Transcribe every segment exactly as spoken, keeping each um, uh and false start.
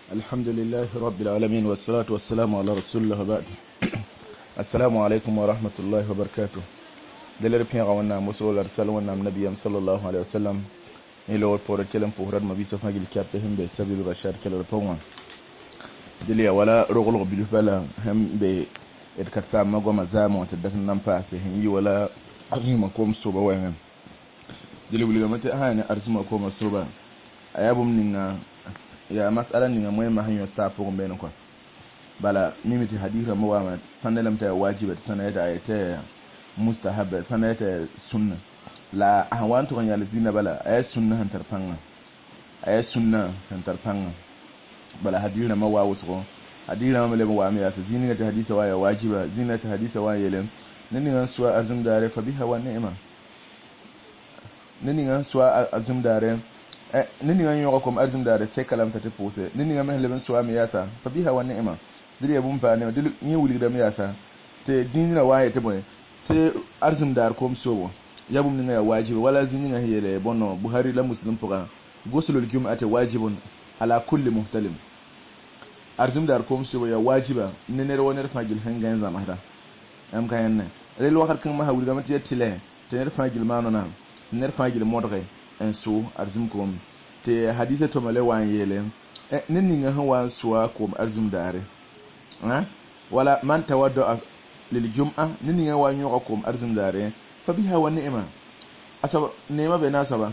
الحمد لله رب العالمين والصلاة والسلام على رسول الله بعد السلام عليكم ورحمة الله وبركاته دلر بيان غوانا مسؤول أرسل وانا النبي صلى الله عليه وسلم إلى ورد كلام فهرد ما بيسوف نجيل كابتهم بسبب بشار كلا رفوان دليا ولا رغل بلفلا هم ب إذكرت ما قام زام وتدفن نمفاسه هي ولا أرزم كوم صوبا وين دليا بلغة متى هاي أرزم كوم صوبا أيابهم نينا ya masala ni ngamwe mahanyo sapo ngombe kwa bala mimi ti haditha mwa sanela mta wajiba sanayata ayata mustahab sanayata sunna la ahwantu kan yalzina bala ay sunna hantar panga ay sunna hantar panga bala haditha mwa waso haditha mwa lema wa ya zini ta haditha wa wajiba zina ta haditha wa yele nani ngan suwa azum dare fa biha wa ni'ma nani ngan suwa azum dare nini ngan yoga kom arzum da sai kalam ta tafose nini ngan mahalban suwa mi yasa fa biha wa ni'ma dile bum fa ne dile ni wuli da mi yasa te dinna waye te boy te arzum da kom sowo yabum ni ngan wajibi wala zini ngan hele bonno buhari la muslim fuqa gusulul jum'ati wajibun ala kulli muhtalim arzum da kom sowo ya wajiba ne ne wonar fagil hangan zama hada am kayan ne rel wakar kan ma hawli da mata tile te ne fagil manona ne fagil modre en so arzum kom te hadisa to male wan yele eh ninni nga hawa suwa kom arzum dare ha wala man tawadda lil jum'a ninni nga wan yoga kom arzum dare fa biha wa ni'ma asaba ni'ma be nasaba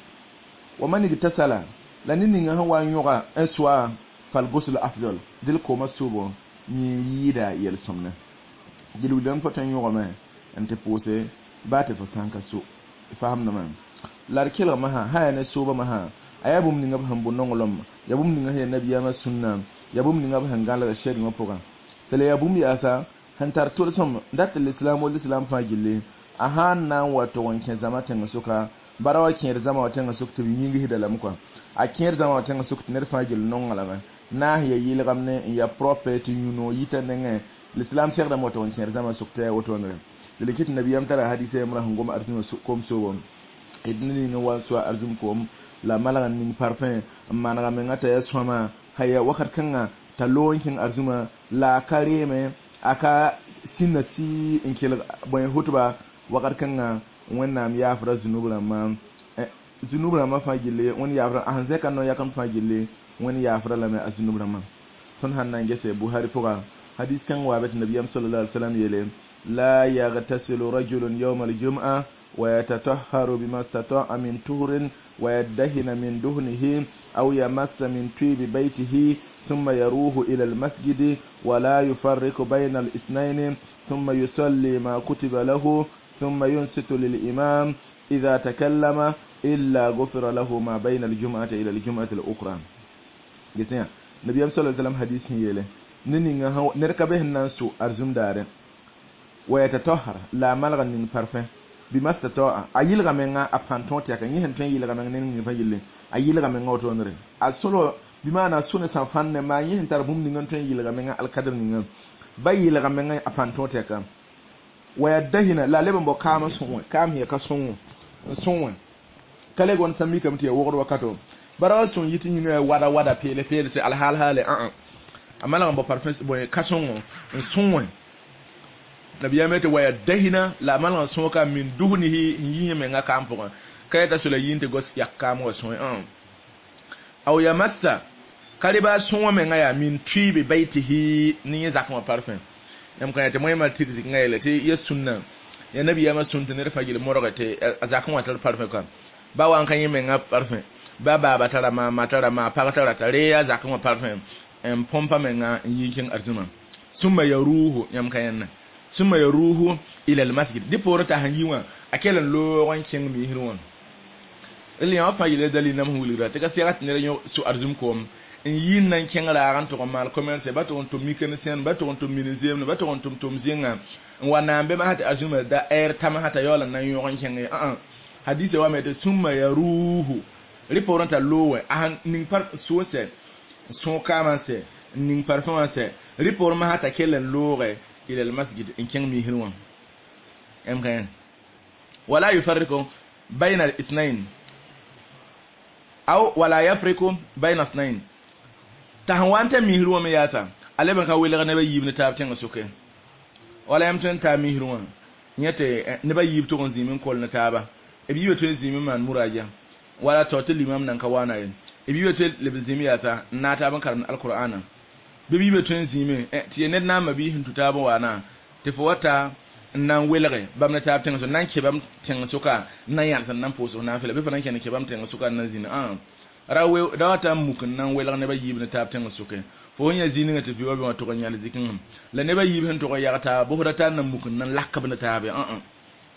wa man igtasala la ninni nga hawa yoga en suwa fal ghusl afdal dil koma subo ni yida yel somna dilu dan fotan yoga ma ante pose bate fa sanka so fahamna man lar kila maha haya ne soba maha ayabum ni ngab hambu nongolom yabum ni ngahe nabiya ma sunna yabum ni ngab hangala da shedi ngopoga sele yabum ya sa hantar to som dat islam wal islam fa gille aha nan wato wanke zama tan suka barawa kin zama watan suka to yingi hidala mukwa a kin zama watan suka ner fa gille nongala na ya yil gamne ya prophet yuno yita nenge l'islam ser da moto wanke zama suka ya wato ne likit nabiyam tara hadisi amra hangoma arzuma kom so idni nga waso arzum kom la malagan ning parfum managa mengata ya swama haya wakat kanga talonkin arzuma la kareme aka sinasi inkil boy hutuba wakat kanga wannam ya fara zunubra ma zunubra ma fagille woni ya fara hanze kan no yakan fagille woni ya fara la ma azunubra ma son hanna ngese buhari foga hadis kan wa bat nabiyam sallallahu alaihi wasallam yele la yaghtasilu rajulun yawm al-jum'ah ويتطهر بما استطاع من طهر ويدهن من دهنه أو يمس من طيب بيته ثم يروح إلى المسجد ولا يفرق بين الاثنين ثم يصلي ما كتب له ثم ينصت للإمام إذا تكلم إلا غفر له ما بين الجمعة إلى الجمعة الأخرى. جسنا النبي صلى الله عليه وسلم حديث يله نني نركبه الناس أرزم داره ويتطهر لا ملغ من فرفه bimasta to ayil ga menga apanton ti kan yihen tan yil ga menga nin fa yille ayil ga menga oto nre asolo bimana sunna san fanne ma yihen tar bum ningan tan yil ga menga alkadar ningan bayil ga menga apanton ti kan waya dahina la leben bo kama sunwe kam he ka sunwe sunwe kale gon sami kam ti wogor wakato barawa sun yiti ni wada wada pele pele se alhal hale a amala bo parfait bo ka sunwe sunwe nabiya mete waya dahina la malon soka min duhnihi yiye menga kampo kayata sula yinte gos yakam wa son an aw yamassa kaliba son menga ya min tribi baitihi ni zakma parfum yam kayata moy mal tirzi ngayele te yesunna ya nabiya ma sunta ne fagil morogate zakma tar parfum kan ba wan kan yemenga parfum ba ba batara ma matara ma pagatara tare ya zakma parfum en pompa menga yikin arzuma summa yaruhu yam kayanna summa yaruhu ila almasjid di porta hanyiwa akelan lo wancin mi hirwon ili ya fa yile dali nam hulira te ka sirat ne renyo su arzum kom in yin nan ken raran to mal commerce ba to to mécanicien ba to to museum ba to to to mzinga wana mbe ma hata arzum da air tama hata yola nan yo wancin a a hadisi wa mete summa yaruhu riporta lowe a nin par suose son kamanse nin performance ripor ma hata kelen lowe إلى المسجد إن كان ميهرون أم كان ولا يفرق بين الاثنين أو ولا يفرق بين اثنين ta han wanta mihruwa me yasa aleba ka wele ne ba yibne tab tenga suke wala yam tan ta mihruwa nyete ne ba yib to zimin kol na taba e bibe to zimin man muraja wala to to limam nan ka wana yin e bibe to le zimi yasa na ta ban karam alqur'ana be bibe to zimin e ti ne na mabi hintu taba wana te fo wata nan welere bam na tab tenga so nan ke bam tenga suka nan yan san nan poso na fele be fa nan ke ne ke bam tenga suka nan zina an rawe da wata mukun nan welere ne ba yib ne tab tenga suka fo nya zini ngati fi wabi wato kan yalla zikin la ne ba yib hen to ko yagata bo hota nan mukun nan lakab na tabe an an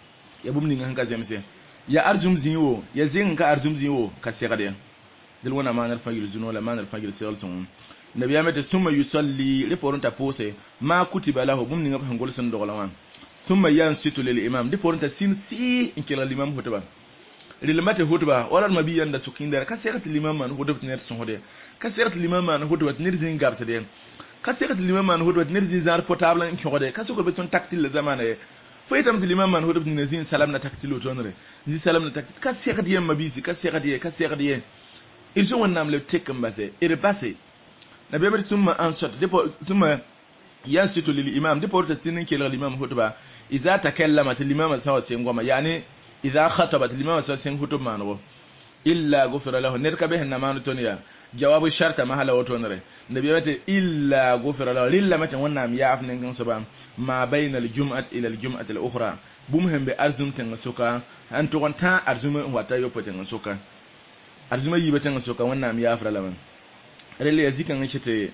ya bum ni ngan ka zemse ya arjum zinwo ya zin ka arjum zinwo ka segade dil wana manar fagil zuno la manar fagil selton nabi ya mata summa yusalli riporun ta pose ma kutiba lahu bum ni ngap hangol sun doglawan summa yansitu lil imam riporun ta sin si in kila limam hutba rilamate hutba wala mabiyan da sukinda ka segat limam man hutba net sun hode ka segat limam man hutba nirjin gabta de ka segat limam man hutba nirjin zar portable in hode ka suko beton tactile zamana fo itam limam man hutba nirjin salam na tactile tonre ni salam na tactile ka segat yem mabisi ka segat ye ka segat ye il so wonnam le tekem basse et repasse nabi amri summa ansat depo summa yansitu lil imam depo ta sinin ke lil imam hutba idza takallama al imam sawa sai ngoma yani idza khatabat al imam sawa sai hutba manwo illa ghufira lahu nerka be hanna manu toniya jawabu sharta mahala wato nare nabi mate illa ghufira lahu lilla mate wannan ya afnin gan saba ma bainal jum'at ila al jum'at al ukhra bum hembe arzum tan suka an to wanta arzuma wata yopoten suka arzuma yibatan suka wannan ya afra laman rele yazikan ngite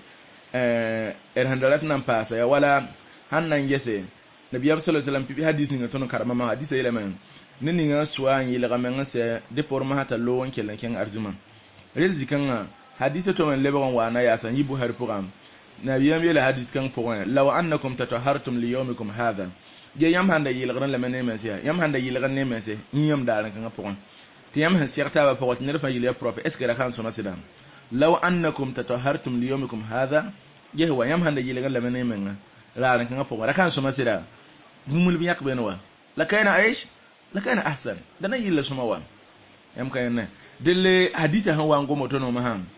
eh er handalat nan pasa ya wala hannan yese nabi sallallahu alaihi wasallam fi hadisi ne tono karama ma hadisi ile men nini nga suwan yi laga men se de forma hata lo wonke lanken arzuma rele zikan hadisi to men lebaron wana ya san yibu har program nabi yam yele hadisi kan program law annakum tatahartum li yawmikum hadha je yam handa yi laga le men men se yam handa yi laga ne men se nyam daran kan program ti yam han sirta ba program ne fa yile prof est ce que la kan sona sidan law annakum tatahartum li yawmikum hadha je wa yam handa yi laga le men men la ran kan program kan sona sidan bumul bi yak benwa la kayna aish la kana ahsan da nan yilla suma wan yam kayna delle hadisa han wan gomo to no ma han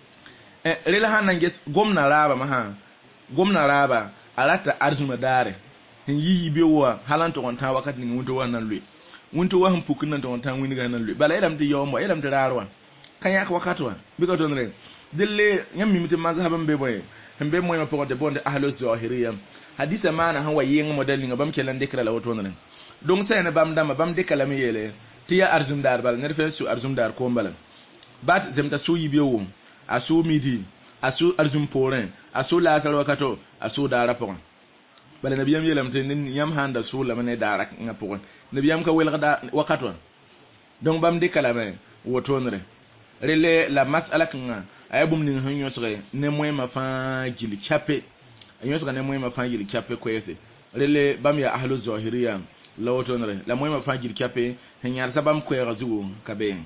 eh rela han nan ges gomna raba ma han gomna raba alata arzuma dare hin yi bewa halanto on ta wakati ni wunto wannan lwe wunto wa han pukun nan to on ta wini ga nan lwe bala idam de yawmo idam de rarwa kan yak wakatwa bi ko don re delle yam mi mitin mazhaban be boye hembe moy ma pokote bonde ahlus zahiriyya hadisa mana han wayen model ngam bam kelan dekra la woto nan donc sai na bam dama bam de kalami yele tiya arzum dar bal nerfe su arzum dar ko mbala bat zemta su yibewo asu midi asu arzum poren asu la sal wakato asu dara pon bal nabiyam yelam te nin yam handa su la mane dara nga pon nabiyam ka wel gada wakato donc bam de kalame woto nre rele la mas'ala kan ayabum nin hanyo sore ne moy ma fa jili chape anyo sore ne moy ma fa jili chape ko yese rele bam ya ahlu zahiriya la woto nre la moy ma fa jili chape hanyar sabam ko ya zuwo kabe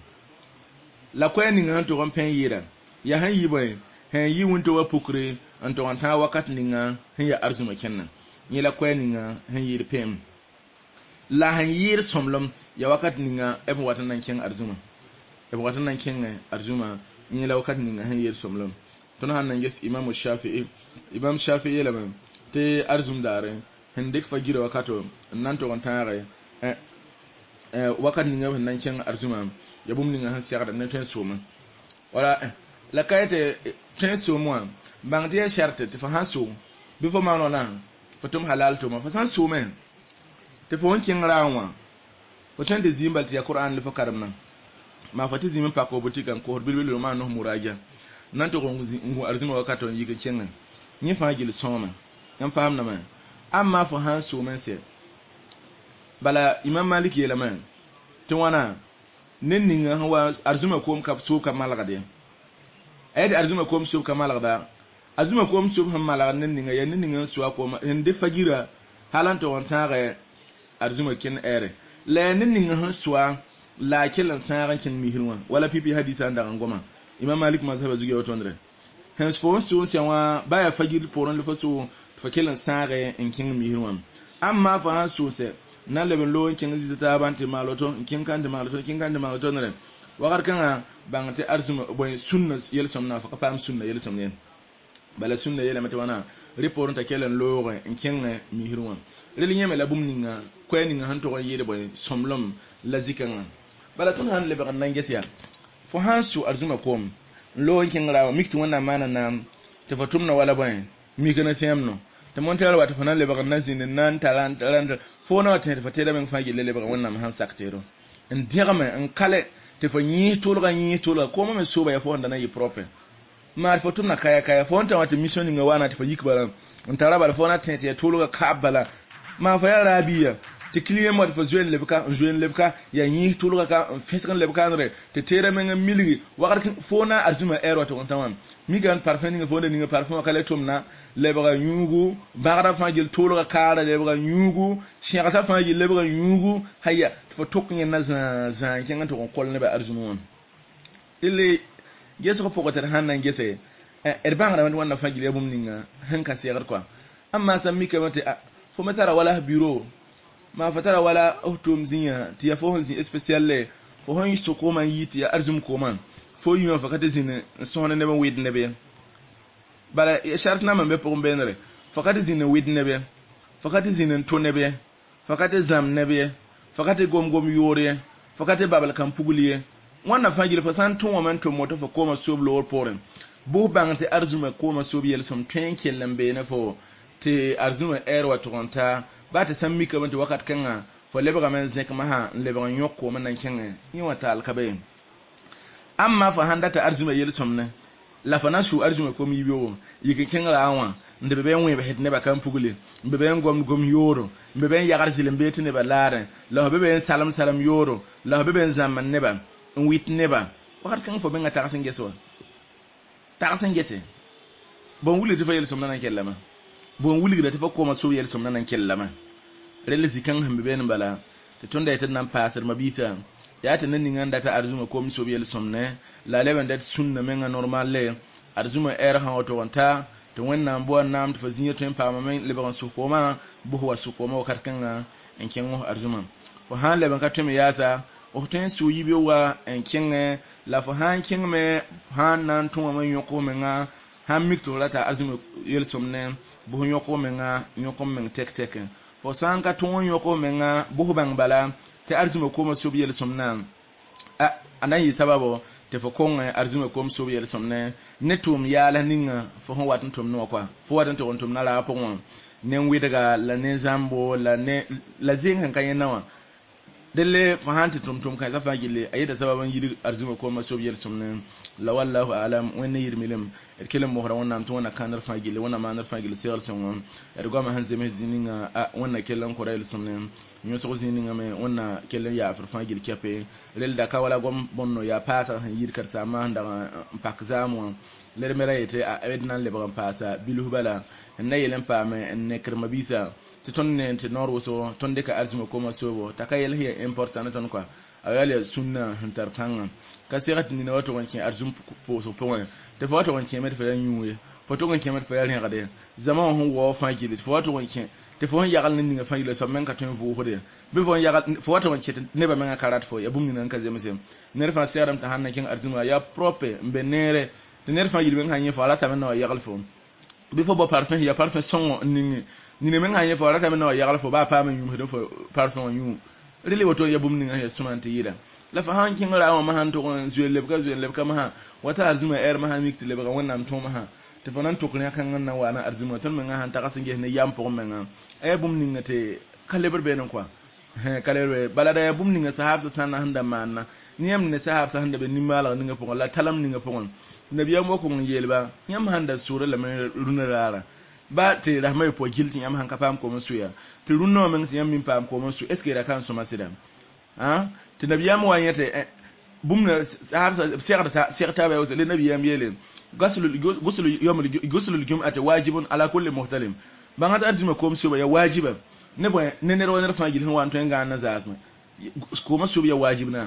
la ko ni ngan to gon pen yira ya han yi boy han yi wunto wa pukre an to anta wakat ni nga han ya arzuma kennan ni la ko ni nga han yi pem la han yir somlom ya wakat ni nga e bo watan nan ken arzuma e bo watan nan ken arzuma ni la wakat ni nga han yir somlom to han nan yes imam shafi'i imam shafi'i la man te arzum dare han dik fagira wakato nan to anta re eh eh wakat ni nga nan ken arzuma ya bum ni nga han siara na ten soma wala la kayete ten soma bang dia charte te fa han so bi fo ma no na fatum halal to ma fa san so men te fo wonkin rawa o ten de zimbal ti alquran le fa karam nan ma fati zimin pa ko botikan ko bilbil ma no muraja nan to ngu arzuma wakato yi ke kennan ni fa gil soma yan faham na man amma fa han so men se bala imam maliki yela man to wana nen ninga hawa arzuma kom kap so kam malagade ayde arzuma kom so kam malagada azuma kom so ham malaga nen ninga ya nen ninga so ko en de fagira halanto on tare arzuma kin ere la nen ninga han so la kilan saran kin mihirwa wala pipi hadisa nda ngoma imam malik mazhaba zuge wato ndre hens fo so tianwa baya fagir poron le faso fakilan sare en kin mihirwa amma fa so se nan leben lo kin zita bante maloto kin kan de maloto kin kan de maloto ne wakar kan bangate arzuma boy sunna yel somna fa fam sunna yel somne bala sunna yele mata wana report ta kelen lore en kenga mi hirwan rel nyeme la bum ninga ko ninga han to yele boy somlom la zikanga bala tun han le ba nan gesiya fo hansu arzuma kom lo kenga wa mikti wana mana na te fatum na wala boy mi kana semno te montel wa te fanan le ba nan zin nan talan talan fo na te fateda men faagi le ba wannan han saktero en dirama en kale te fa nyi tolga nyi tolga ko mo me soba ya fo ndana yi proper mar fotum na kaya kaya fo nta wata mission nga wana te fa yikbala ntara bala fo na te te tolga kabala ma fa ya rabia te kliye mo fa joen lebka joen lebka ya nyi tolga ka feskan lebka nre te tere men milgi wakati fo na arzuma ero to ontawan migan parfum nga fo de nga parfum kala tumna lebra nyugu bagara fa jil tolga kara lebra nyugu shiata fa jil lebra nyugu haya fo toknya na za za kenga to kol ne ba arzuma ile geso ko fokotar hannan gese er bangara man wannan fa jil yabum ninga hanka sigar kwa amma san mika mate fo matara wala biro ma fatara wala autom zinya ti ya fo honzi especially fo hon yisto ko man yiti ya arzum ko man fo yuma fakate zine sona ne ba wid ne be bala shart na man be pour benre fakate zine wid ne be fakate zine to ne be fakate zam ne be fakate gom gom yore fakate babal kan puguliye wannan fagil fa san tun moment to moto fa koma soblo or poren bo bangte arzuma koma sobiel som tenkel lambe ne fo te arzuma er wa tonta ba ta san mika wanda wakat kanga fo lebra men zek ma ha lebra nyokko man nan kenga ni wata alkabe amma fa handa ta arzuma yel somne la fa nasu arzuma ko mi biyo yike kenga awa ndebe be nwe be hetne ba kan pugule mbebe ngom gom yoro mbebe yagar zile mbeti ne ba lare la be be salam salam yoro la be be zaman ne ba wit ne ba wakat kanga fo be ngata kasen geso ta kasen gete bon wuli de fa yel somna nan kellama bon wuli da ta fa koma so yel somna nan kellama rele zikan hambe ben bala te tonda ita nan pasar mabita ya ta nan ninga da ta arzuma ko mi so yel somne la leben da sunna menga normal le arzuma er ha wato wanta to wannan bo nam ta fazinya to empa mamen le ban su koma bu wa su koma wakat kan en kengo arzuma ko han le ban ka to mi yasa o ten su yibe wa en kenge la fo han kenge me han nan to ma yoko menga han mikto la ta arzuma yel somne bu yoko menga yoko men tek tek fo sanka to yoko menga bu bang bala te arzuma ko ma so yel somna a anayi sababo te fo kon arzuma ko so yel somne netum yala ninga fo hon watun tum no kwa fo watun to tum na la pon nen wi daga la ne zambo la ne la zin kan kan nawa delle fo hanti tum tum kai safa gille ayida sababan yidi arzuma ko ma so yel somne la wallahu alam wani yirmilim erkelem mo hora wannan to wannan kanar fa gille wannan manar fa gille sel son ergo ma hanze me zininga wannan kellan ko rayl somne nyo so zininga me wannan kellan ya afar fa gille kepe rel da kawala gom bonno ya pata yir karta ma nda pak zamu ler mera yete a ednan le bram pasa bilu bala ne yelen pa me ne kerma bisa ti tonne ti norwo so tonde ka arzuma ko ma sobo takayel he important ton quoi ayale sunna hintartanga kasirat ni na wato wanke arzum po so point te foto wanke met fa nyuwe foto wanke met fa yalin gade zaman hon wo fa gidi foto wanke te fo yagal ni nga fa yile so men ka ton vo hode be fo yagal foto wanke ne ba men karat fo ya bum ni nan ka zeme sem ner fa seram ta hanna kin arzuma ya proper mbe nere te ner fa yile men hanye fa la ta men no yagal fo be fo bo parfum ya parfum son ni ni ne men hanye fa la ta men no yagal fo ba pa men yum hedo fo parfum yum rele woto ya bum ni nga sumante yida la fa han kin rawa ma han to zuwe lebka zuwe lebka ma wata arzuma er ma han mikti lebka wannan to ma te fanan to kun kan nan wa na arzuma tan men han ta kasin ge ne yam po men ay bum ni ngate kaleber benen kwa he kaleber balada ya bum ni nga sahab sa tan handa manna niyam ne sahab sa handa be ni mala ni nga po la talam ni nga po nabiya mo ko yelba yam handa sura la men runara ba te rahmay po gilti yam han ka pam ko musuya te runno men yam min pam ko musu eske da kan so masidam ha ti nabiyam wanyete bumna sahabsa sirta sirta ba yose le nabiyam yele gaslu guslu yawm guslu aljum'ati wajibun ala kulli muhtalim ban hada arjuma ko mso ya wajiba ne bo ne ne ro ne fa gilhin wanto nga na zasma ko mso ya wajibna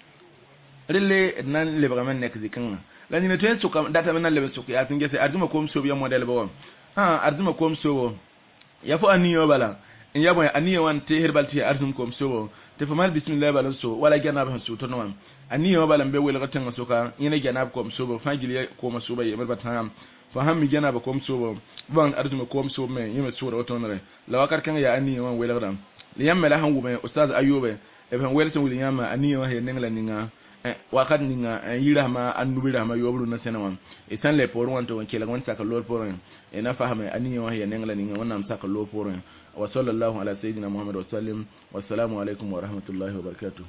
rille nan le bramen nek zikan la ni ne to so kam data men le so ya tinge se arjuma ko mso ya model ba ha arjuma ko mso ya fo aniyo bala in yabo aniyo wan te herbalti arjum ko mso te famal bismillah balan so wala janab han so to no aniyo balan be wel gatan so ka yene janab ko so ba fangili ko ma so ba yemer batam faham mi gena ba kom so ban arzuma kom so me yima so da tonre la wakar kan ya ani wan welagram li yamma la hangu me ustaz ayube e ban welson wuli yama ani wa he nengla ninga wakat ninga yira ma annubira ma yobru na senawan e tan le por wanto wan kela wan saka lor por e na fahame ani wa he nengla ninga wannan saka lor por wa sallallahu ala sayidina muhammad wa sallim wa assalamu alaikum wa rahmatullahi wa barakatuh.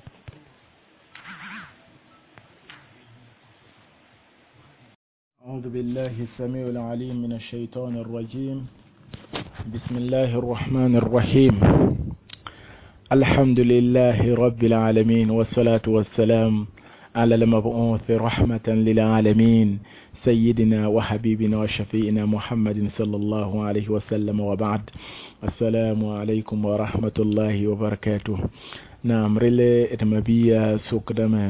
أعوذ بالله السميع العليم من الشيطان الرجيم بسم الله الرحمن الرحيم الحمد لله رب العالمين والصلاة والسلام على المبعوث رحمة للعالمين سيدنا وحبيبنا وشفينا محمد صلى الله عليه وسلم وبعد السلام عليكم ورحمة الله وبركاته. نعم رلي اتمبيا سكدما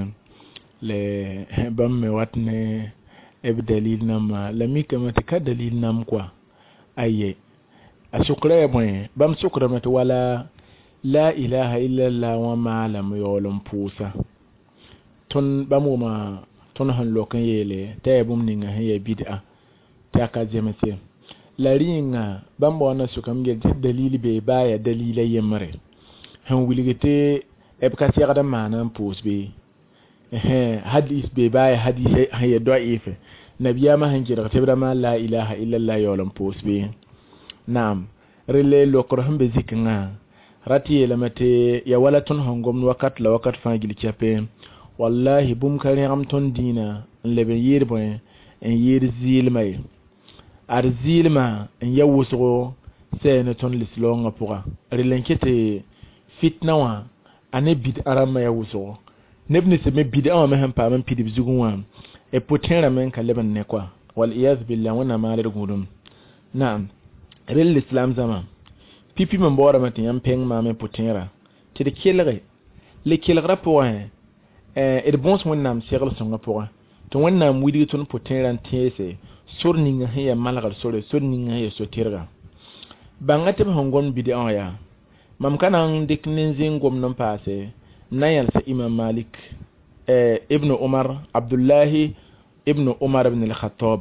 لبم واتني اب دليل نام لمي كما تك دليل نام كوا اي اسكره بون بام سكره ولا لا اله الا الله وما لم يولم بوسا تون باموما تون هن لوكن يله تيبوم نيغا هي بدعه تاكا جمسي لارينغا بامبو انا سكام جي دليل بي بايا دليل يمره هن وليغتي ابكا سيغدا مانان بوس بي hadis be baya hadis haye do'ife nabiya ma hanjira tebra ma la ilaha illa allah yolom posbe nam rele lokor hambe ziknga rati lamate ya wala ton hongom wakat la wakat fangil chape wallahi bum kare am ton dina lebe yirbo en yir zilmay ar zilma en yawuso sene ton lislonga pura rilenkete fitna wa ane bid arama yawuso nebni se me bid'a wa mehan pa man pidi bizugun wa e potera men ka leban ne kwa wal iyaz billah wana malar gudum na'am rel islam zama pipi man bora matin yan peng ma me potera ti de kelre le kelra po hein eh e bons mon nam serle songa po to wonna widi ton potera tese sorni nga ya malagar sore sorni nga ya sotirga bangate ba hongon bid'a ya mam kanan diknin zingom non passe نايل إمام مالك اه ابن عمر عبد الله ابن عمر بن الخطاب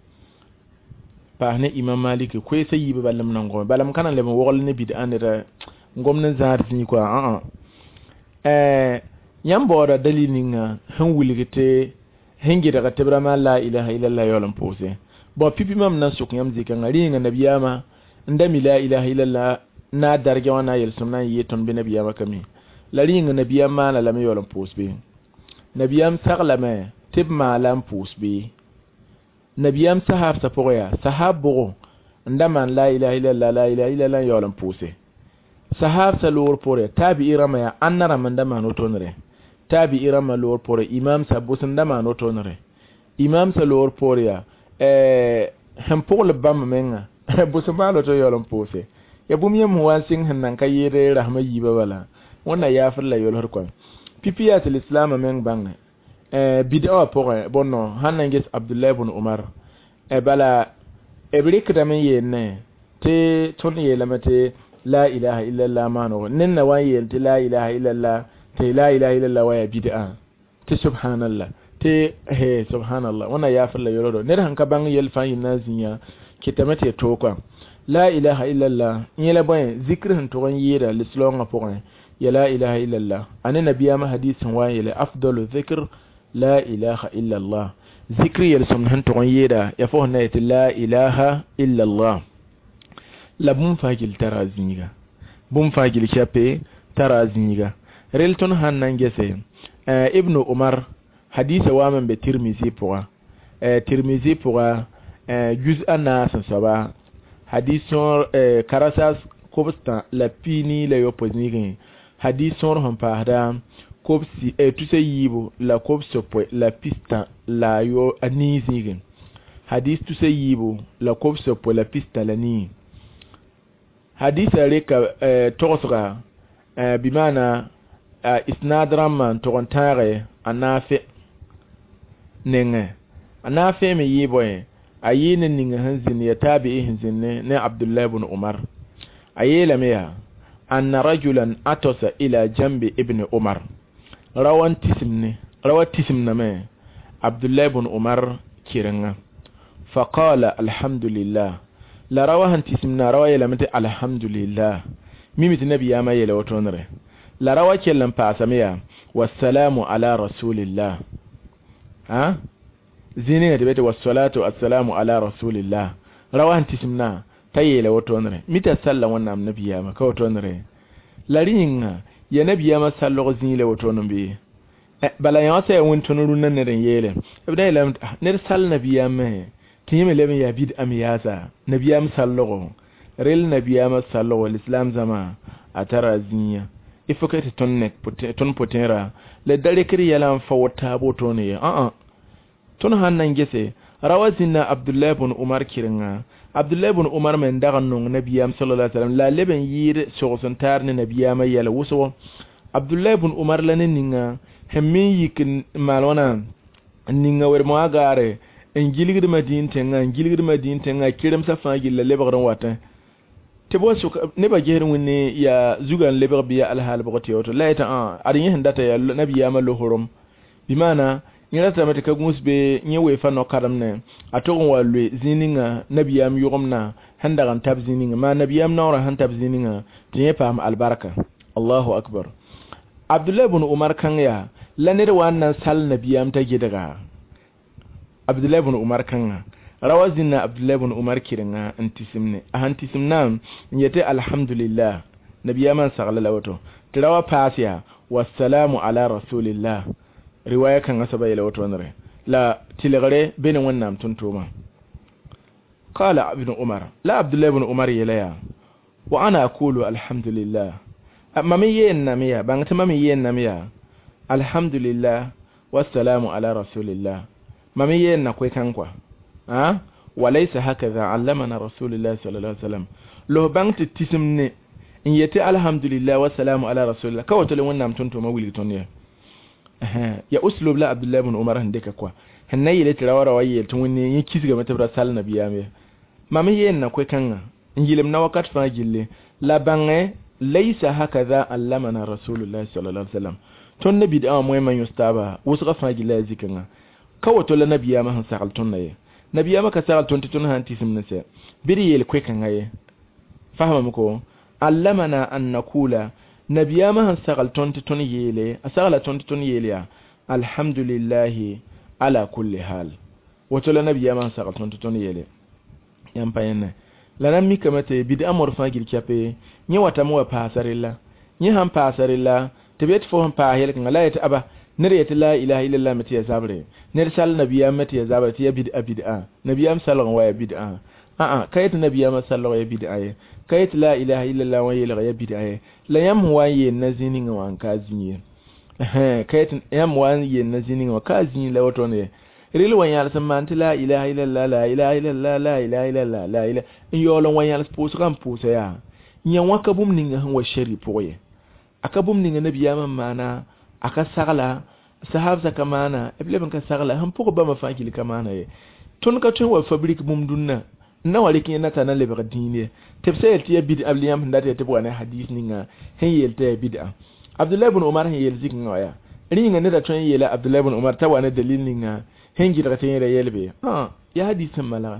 فهنا إمام مالك كويس يجيب بالم نعوم بالم كان لما وقال نبيد أنا نقوم نزار فيني كوا آه اه يام بورا دليلنا هم ولقيته هنجي ركتبرا ما لا إله إلا الله يعلم بوسه با بيبي مام نسوق يام ذيك عندي النبي أما عندما لا إله إلا الله نادر جوانا يلسمنا يتون بنبي أما كمي laringa nabiyam mala lam yolam pusbi nabiyam saglama tib malam pusbi nabiyam sahab sapoya sahab bo ndaman la ilaha illa allah la ilaha illa allah yolam puse sahab salur pore tabi irama ya annara mandama no tonre tabi irama lor pore imam sabu sandama no tonre imam salur pore ya eh hempol bam menga busumalo to yolam puse ya bumyem wansing hanan kayire rahma yiba wala wannan ya filla yol har kon pipiyat al-islam men bang eh bid'a pour bonno hanan ges abdullah ibn umar e bala ebrik da men yenne te ton yelamate la ilaha illa allah mano ninna waye te la ilaha illa allah te la ilaha illa allah waya bid'a te subhanallah te he subhanallah wannan ya filla yol do ner hanka bang yel fa yinazinya kitamate to kwa la ilaha illa allah yela boy zikrin to gon yira lislonga pour يا لا إله إلا الله أنا نبي ما حديث وايل أفضل ذكر لا إله إلا الله ذكري يلسمنهن تغييرا يفوه نيت لا إله إلا الله لا بوم فاجل ترازنيغا بوم فاجل شابي ترازنيغا ريلتون هان نانجسي آه ابن عمر حديث وامن بترمزي بوا آه ترمزي بوا آه جزء الناس سبا حديث آه كراساس كوبستا لا بيني لا يوبوزنيغي hadison hampahda kopsi e tuse yibo la kopso po la pista la yo anizigin hadis tuse yibo la kopso po la pista la ni hadis reka tosra bimana isnadram tontare anafe nenge anafe me yibo ayine ninga hanzin ya tabi hanzin ne abdullah ibn umar ayela meya أن رجلا أتوس إلى جنب ابن عمر روان تسمني روان تسمنا ما عبد الله بن عمر كيرنا faqala alhamdulillah la rawahan tisimna rawaya lamte alhamdulillah mimit nabi ya maye la wotonre la rawa kellan pa asamiya wassalamu ala rasulillah ha zini ne debete wassalatu assalamu ala rasulillah rawahan tisimna taye la wotonre mita sallan wannan nabi ya ma ka wotonre laringa ya nabi ya ma sallo zini la wotonon bi bala ya wasa won tonuru nan ne den yele ibda ila ne sal nabi ya ma tiyeme lebe ya bid am yasa nabi ya ma sallo rel nabi ya ma sallo islam zama atara zinya ifo kete tonnek ton potera le dare kiri yalan fawta boto ne a a ton hannan gese rawazina abdullah ibn umar kiringa abdullah ibn umar men daga non nabiyam sallallahu alaihi wasallam la leben yir sogosan tarne nabiyama yala wuso abdullah ibn umar lanin ninga hemmi yikin malwana ninga wer mo agare en giligir madin tenga giligir madin tenga kirim safa gilla lebagran wata tebo su ne ba gerin wani ya zugan lebar biya alhal bagati wato laita a arin yin data ya nabiyama lohorum bimana ina ta mata kagus be nyewe fa no karam ne atogon walwe zininga nabiyam yugumna handaran tab zininga ma nabiyam nawra han tab zininga tiye fam albaraka Allahu akbar Abdullah ibn Umar kan ya lanir wannan sal nabiyam ta gidaga Abdullah ibn Umar kan rawazina Abdullah ibn Umar kiringa antisimne ahantisimna yete alhamdulillah nabiyam sallallahu wato tirawa pasiya wassalamu ala rasulillah riwaya kan asaba ila wato nare la tilgare benin wannan tuntuma qala ibn umar la abdullah ibn umar yalaya wa ana aqulu alhamdulillah amma me yen namiya ban ta mami yen namiya alhamdulillah wassalamu ala rasulillah mami yen na kai kankwa ha walaysa hakaza allamana rasulullah sallallahu alaihi wasallam lo ban tisimne in yete alhamdulillah wassalamu ala rasulillah kawto le wannan tuntuma wili tonne ya uslub la abdullah ibn umar handeka kwa hannayi le tirawara waye tun wani yin kisga mata bra sal nabiya me mami yen na kwe kanga ngilem na wakat fa gille la bange laysa hakaza allamana rasulullah sallallahu alaihi wasallam ton nabi da moy man yustaba wasu ka fa gille zikanga kawato la nabiya ma han sakal ton naye nabiya ma ka sakal ton ton han tisim nase biri yel kwe kanga ye fahama muko allamana an nakula nabiya ma han sagal tonti ton yele asagala tonti ton yele ya alhamdulillah ala kulli hal wato la nabiya ma han sagal tonti ton yele yan payenne la nan mi kamate bid'a morfa gil kape ni wata mo pasarilla ni han pasarilla tebet fo han pa hel kan la yata aba nare yata la ilaha illallah mati ya zabre nare sal nabiya mati ya zabre ti bid'a bid'a nabiya sallallahu wa bid'a a a kayat nabiya ma sallallahu wa bid'a kayit la ilaha illallah wa yela ya bid'a la yam waye nazini wa kazinye eh kayit yam waye nazini wa kazinye la wato ne ril wan yal samman la ilaha illallah la ilaha illallah la ilaha illallah la ilaha in yolon wan yal pusu kan pusa ya nyan waka bum ninga han wa shari poye aka bum ninga nabiya man mana aka sagala sahabza kamana ible ban ka sagala han poko ba mafakili kamana ye tun ka tun wa fabric bum dunna na wale kin na tanan le bardine tafsir tiya bid'a liyam ndata te bwana hadith ninga hen yelte bid'a Abdullah ibn Umar hen yel zikin waya ringa ne da tun yela Abdullah ibn Umar ta wani dalil ninga hen gida ta yere yelbe ah ya hadisin mala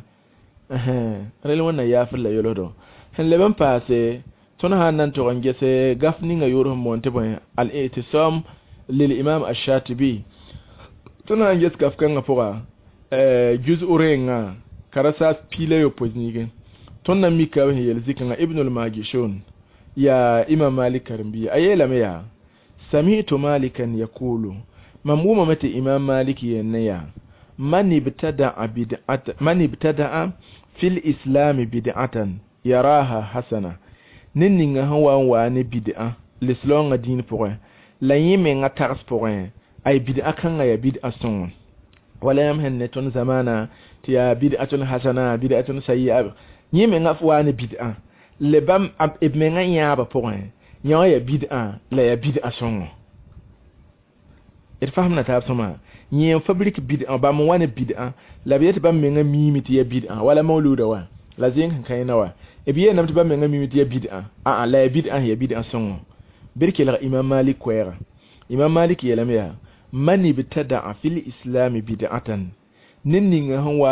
eh rele wannan ya fulla yolodo hen leben passe tun hannan to gange se gaf ninga yoro monte bon al-i'tisam lil imam ash-shatibi tun hange gaf kan afura eh juz'u renga karasa pile yo poznige tonna mika wa yel zikanga ibn al-magishun ya imam malik karimbi ayela me ya sami'tu malikan yaqulu mamuma mata imam malik yanaya man ibtada bid'at man ibtada fil islam bid'atan yaraha hasana ninninga hawa wa ne bid'a l'islam din pour la yime nga tars pour ay bid'a kan ya bid'a son wala yam henne ton zamana tiya bid'atun hasana bid'atun sayyi'a yime nga fwa ne bid'a le bam ibme nga ya ba pour nya ya bid'a la ya bid'a son it fahamna ta sama yin fabric bid'a ba mu wani bid'a la biyata ba menga mimiti ya bid'a wala mauluda wa la zin kan kai nawa e biye namti ba menga mimiti ya bid'a a a la bid'a ya bid'a son birke la imam malik kwera imam malik ya lamya mani bitada fil islam bid'atan ninni nga hanwa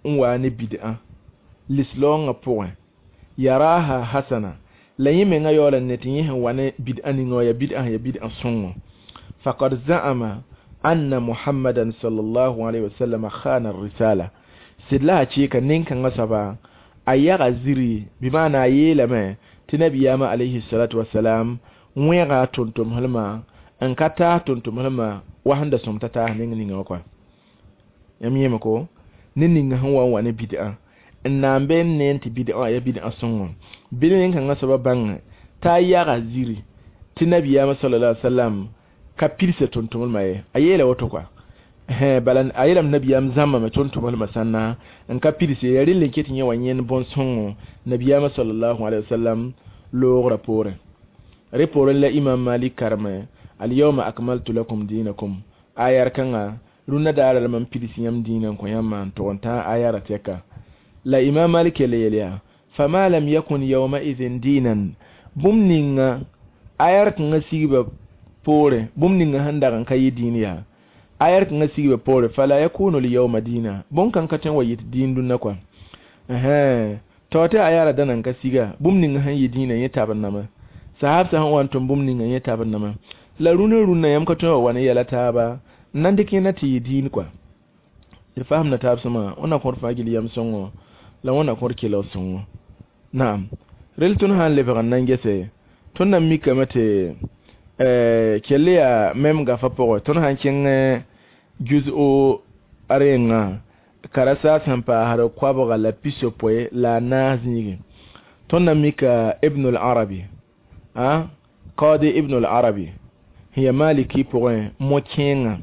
wani bid'a lislonga point yaraha hasana la yime nga yola netin yin wani bid'a ni ngoya bid'a ya bid'a sunno faqad za'ama anna muhammadan sallallahu alaihi wasallam khana ar-risala sidla ce ka ninkan ngasaba ayaga ziri bimana yela me tinabiyama alaihi salatu wassalam wega tuntum halma an kata tuntum halma wahanda somtata ningi ngakwa yamiye mako ninni hanwa wani bid'a nambe nenti bid'a ya bid'a sunno bid'a kan ngasaba bang ta yaga ziri tinabiyama sallallahu alaihi wasallam ka pirse tuntum halma ayela wato kwa he balan ayilam nabiyam zamma me tuntum masanna en ka pirse yarin linketin yawan yen bon songo nabiyam sallallahu alaihi wasallam lo rapore repore la imam malik karma al yawma akmaltu lakum dinakum ayar kanga runa da man pirse yam dinan ko yamma to wonta ayara teka la imam malik leya fama lam yakun yawma idhin dinan bumninga ayar kanga siba pore bumninga handa kan kai diniya ayar kan sibe pore fala yakunu li yawm madina bon kan katen wayit din dun nakwa eh to ta ayara danan ka siga bumnin han yi dinan ya taban nama sahab sa han wanton bumnin ya taban nama la runan runan yam ka to wani yala ta ba nan dake na ti din kwa irfaham na tab sama ona kor fagili yam songo la wona kor kilo songo na'am reltun han le bagan nan gese tun nan mi kamate eh kelea mem gafa poko ton hankin juz'o arenga karasa sampa haro kwabo gala piso poe la nazni ton namika ibn al-arabi ah qadi ibn al-arabi hiya maliki point mokenga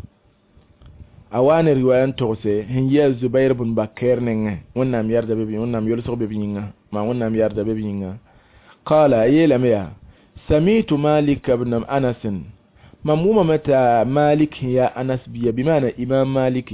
awani riwayan tose hiya zubair ibn bakr nenga wonnam yarda bebi wonnam yolso bebi ninga ma wonnam yarda bebi ninga qala yelamiya سميت مالك بن أنس مموما متى مالك يا أنس بي بمعنى إمام مالك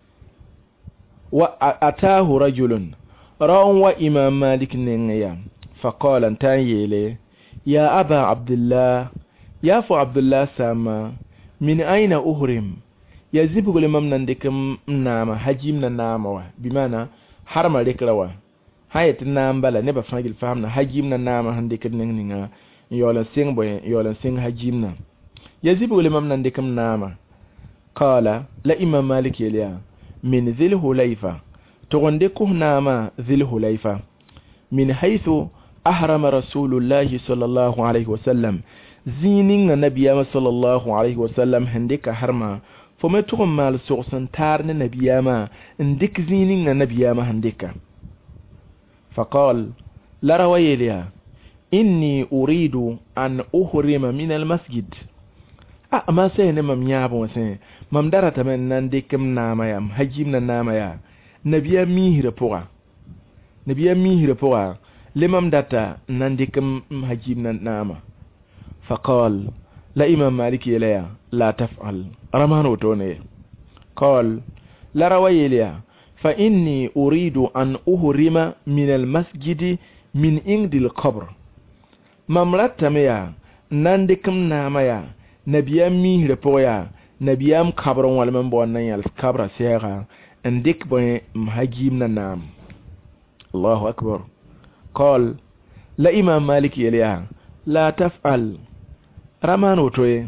وأتاه رجل رأوا وإمام مالك نيا فقال انتهي لي يا أبا عبد الله يا فو عبد الله ساما من أين أهرم يزيب قول ممن ديكم نام حجيمنا نام بمعنى حرم لكروا هاي تنام بلا نبا فنجل فهمنا حجيمنا نام هنديك نيا yolan sing boy yolan sing hajimna yazibu limam nan dikam nama qala la imam malik yaliya min dhil hulayfa to gonde ko nama dhil hulayfa min haythu ahrama rasulullah sallallahu alaihi wasallam zinin nabiyama sallallahu alaihi wasallam handika harma fome to mal soxan tarne nabiyama ndik zinin nabiyama handika faqal la rawayliya inni uridu an uhrima min almasjid ah ma sai ne mam yaabo sai mam darata men nan dikem nama yam hajim na nama ya nabiya mihira poa nabiya mihira poa le mam data nan dikem hajim na nama faqal la imam maliki yalaya la taf'al ramano tone qal la rawayliya fa inni uridu an uhrima min almasjid min indil qabr mamrata meya nandikum namaya nabiyam mi repoya nabiyam kabron walman bonnan yal kabra sera ndik boy mhajim na nam Allahu akbar qal la imam malik yaliya la taf'al ramano toye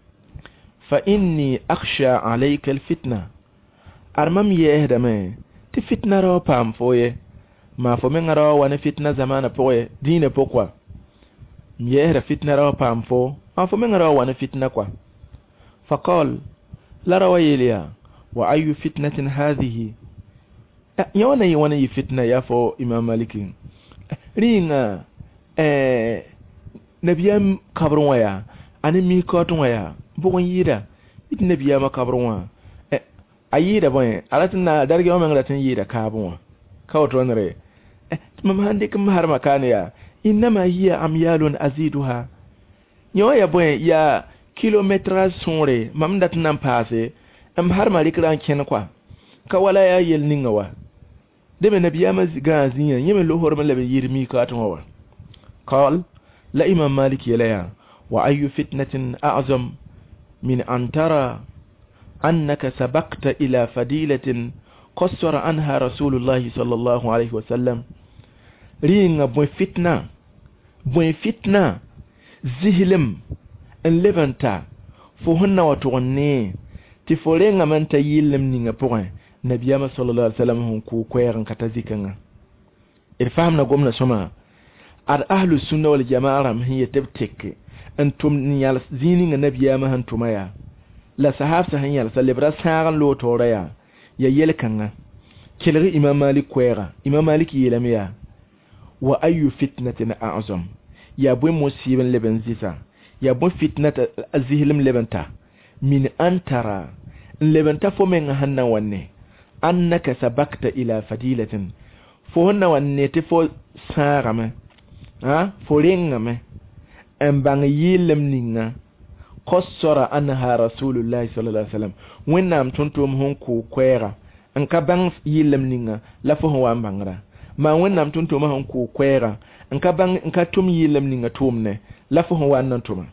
fa inni akhsha alayka alfitna armam yehda me ti fitna ro pam foye ma fo men ro wana fitna zamana poye dine pokwa miyehra fitna rawa pamfo afo men rawa wana fitna kwa faqal la rawa yeliya wa ayu fitnatin hadhihi yawana yi wana yi fitna ya fo imam maliki ringa eh nabiyam kabrun waya ani mi kotun waya bugun yida it nabiyama kabrun wa eh ayida boy alatina darge o men latin yida kabun kawto nare eh mam hande kam har makaniya inma hiya amyalun aziduha nyoya boy ya kilometrage sonre mam dat nan passe am har malik ran ken kwa ka wala ya yel ninga wa debe nabiyama gazinya yeme lo horma lebe yirmi ka to wa qal la imam malik yalaya wa ayu fitnatin a'zam min an tara annaka sabaqta ila fadilatin قصر عنها رسول الله صلى الله عليه وسلم رين بوين فتنة بوين فتنة زهلم ان لبنتا فهن وتغني تفولين من تيلم نيغا بوين نبيما صلى الله عليه وسلم هون كو كويرن كتازيكنا الفهمنا قمنا سما ار اهل السنه والجماعه هي تبتك انتم نيال زينين نبيما هنتمايا لا صحاب سهنيال سلبرا سارن لو توريا يا يلكنا كلغي امام مالك كويرا امام مالك يلميا واي فتنه اعظم يا بو مصيبن لبن زيسا يا بو فتنه الزهلم لبنتا من انترا لبنتا فمن هنن وني انك سبقت الى فضيله فهن وني تفو سارما ها فورينما ان بان يلم نينا قصر انها رسول الله صلى الله عليه وسلم وينام تنتم هون كو كويرا ان كبان يلم نينا لفو هو امبانغرا ما وينام تنتم هون كو كويرا ان كبان ان كتم يلم نينا تومنه لفو هو انتم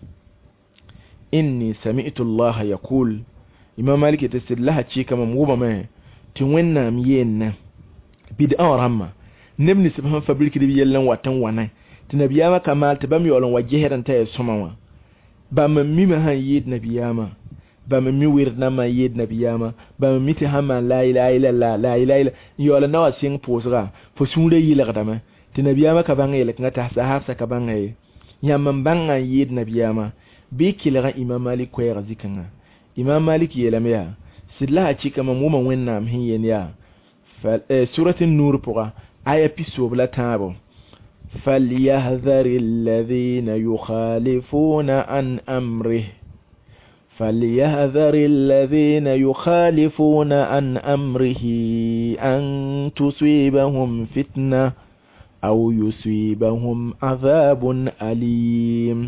اني سمعت الله يقول امام مالك يتسل لها تشي كما موبا ما تي ميين bid'a ramma nebni sibhan fabriki di yellan watan wana tinabiyama kamal tabami olon wajeheran ta somawa ba mammi ma han yid nabiyama ba mammi wirna ma yid nabiyama ba mammi ti hama la ilaha illallah la ilaha illa yola nawa sing posra fo sunde yila kadama tinabiyama ka banga yela ngata sahasa ka banga yi yamman banga yid nabiyama bi kilra imam malik ko ya zikanga imam malik yelamiya sillaha chika mamuma wenna mhiyen ya سورة النور بقى آية بيسو بلا تابو فليحذر الذين يخالفون عن أمره فليحذر الذين يخالفون عن أمره أن تصيبهم فتنة أو يصيبهم عذاب أليم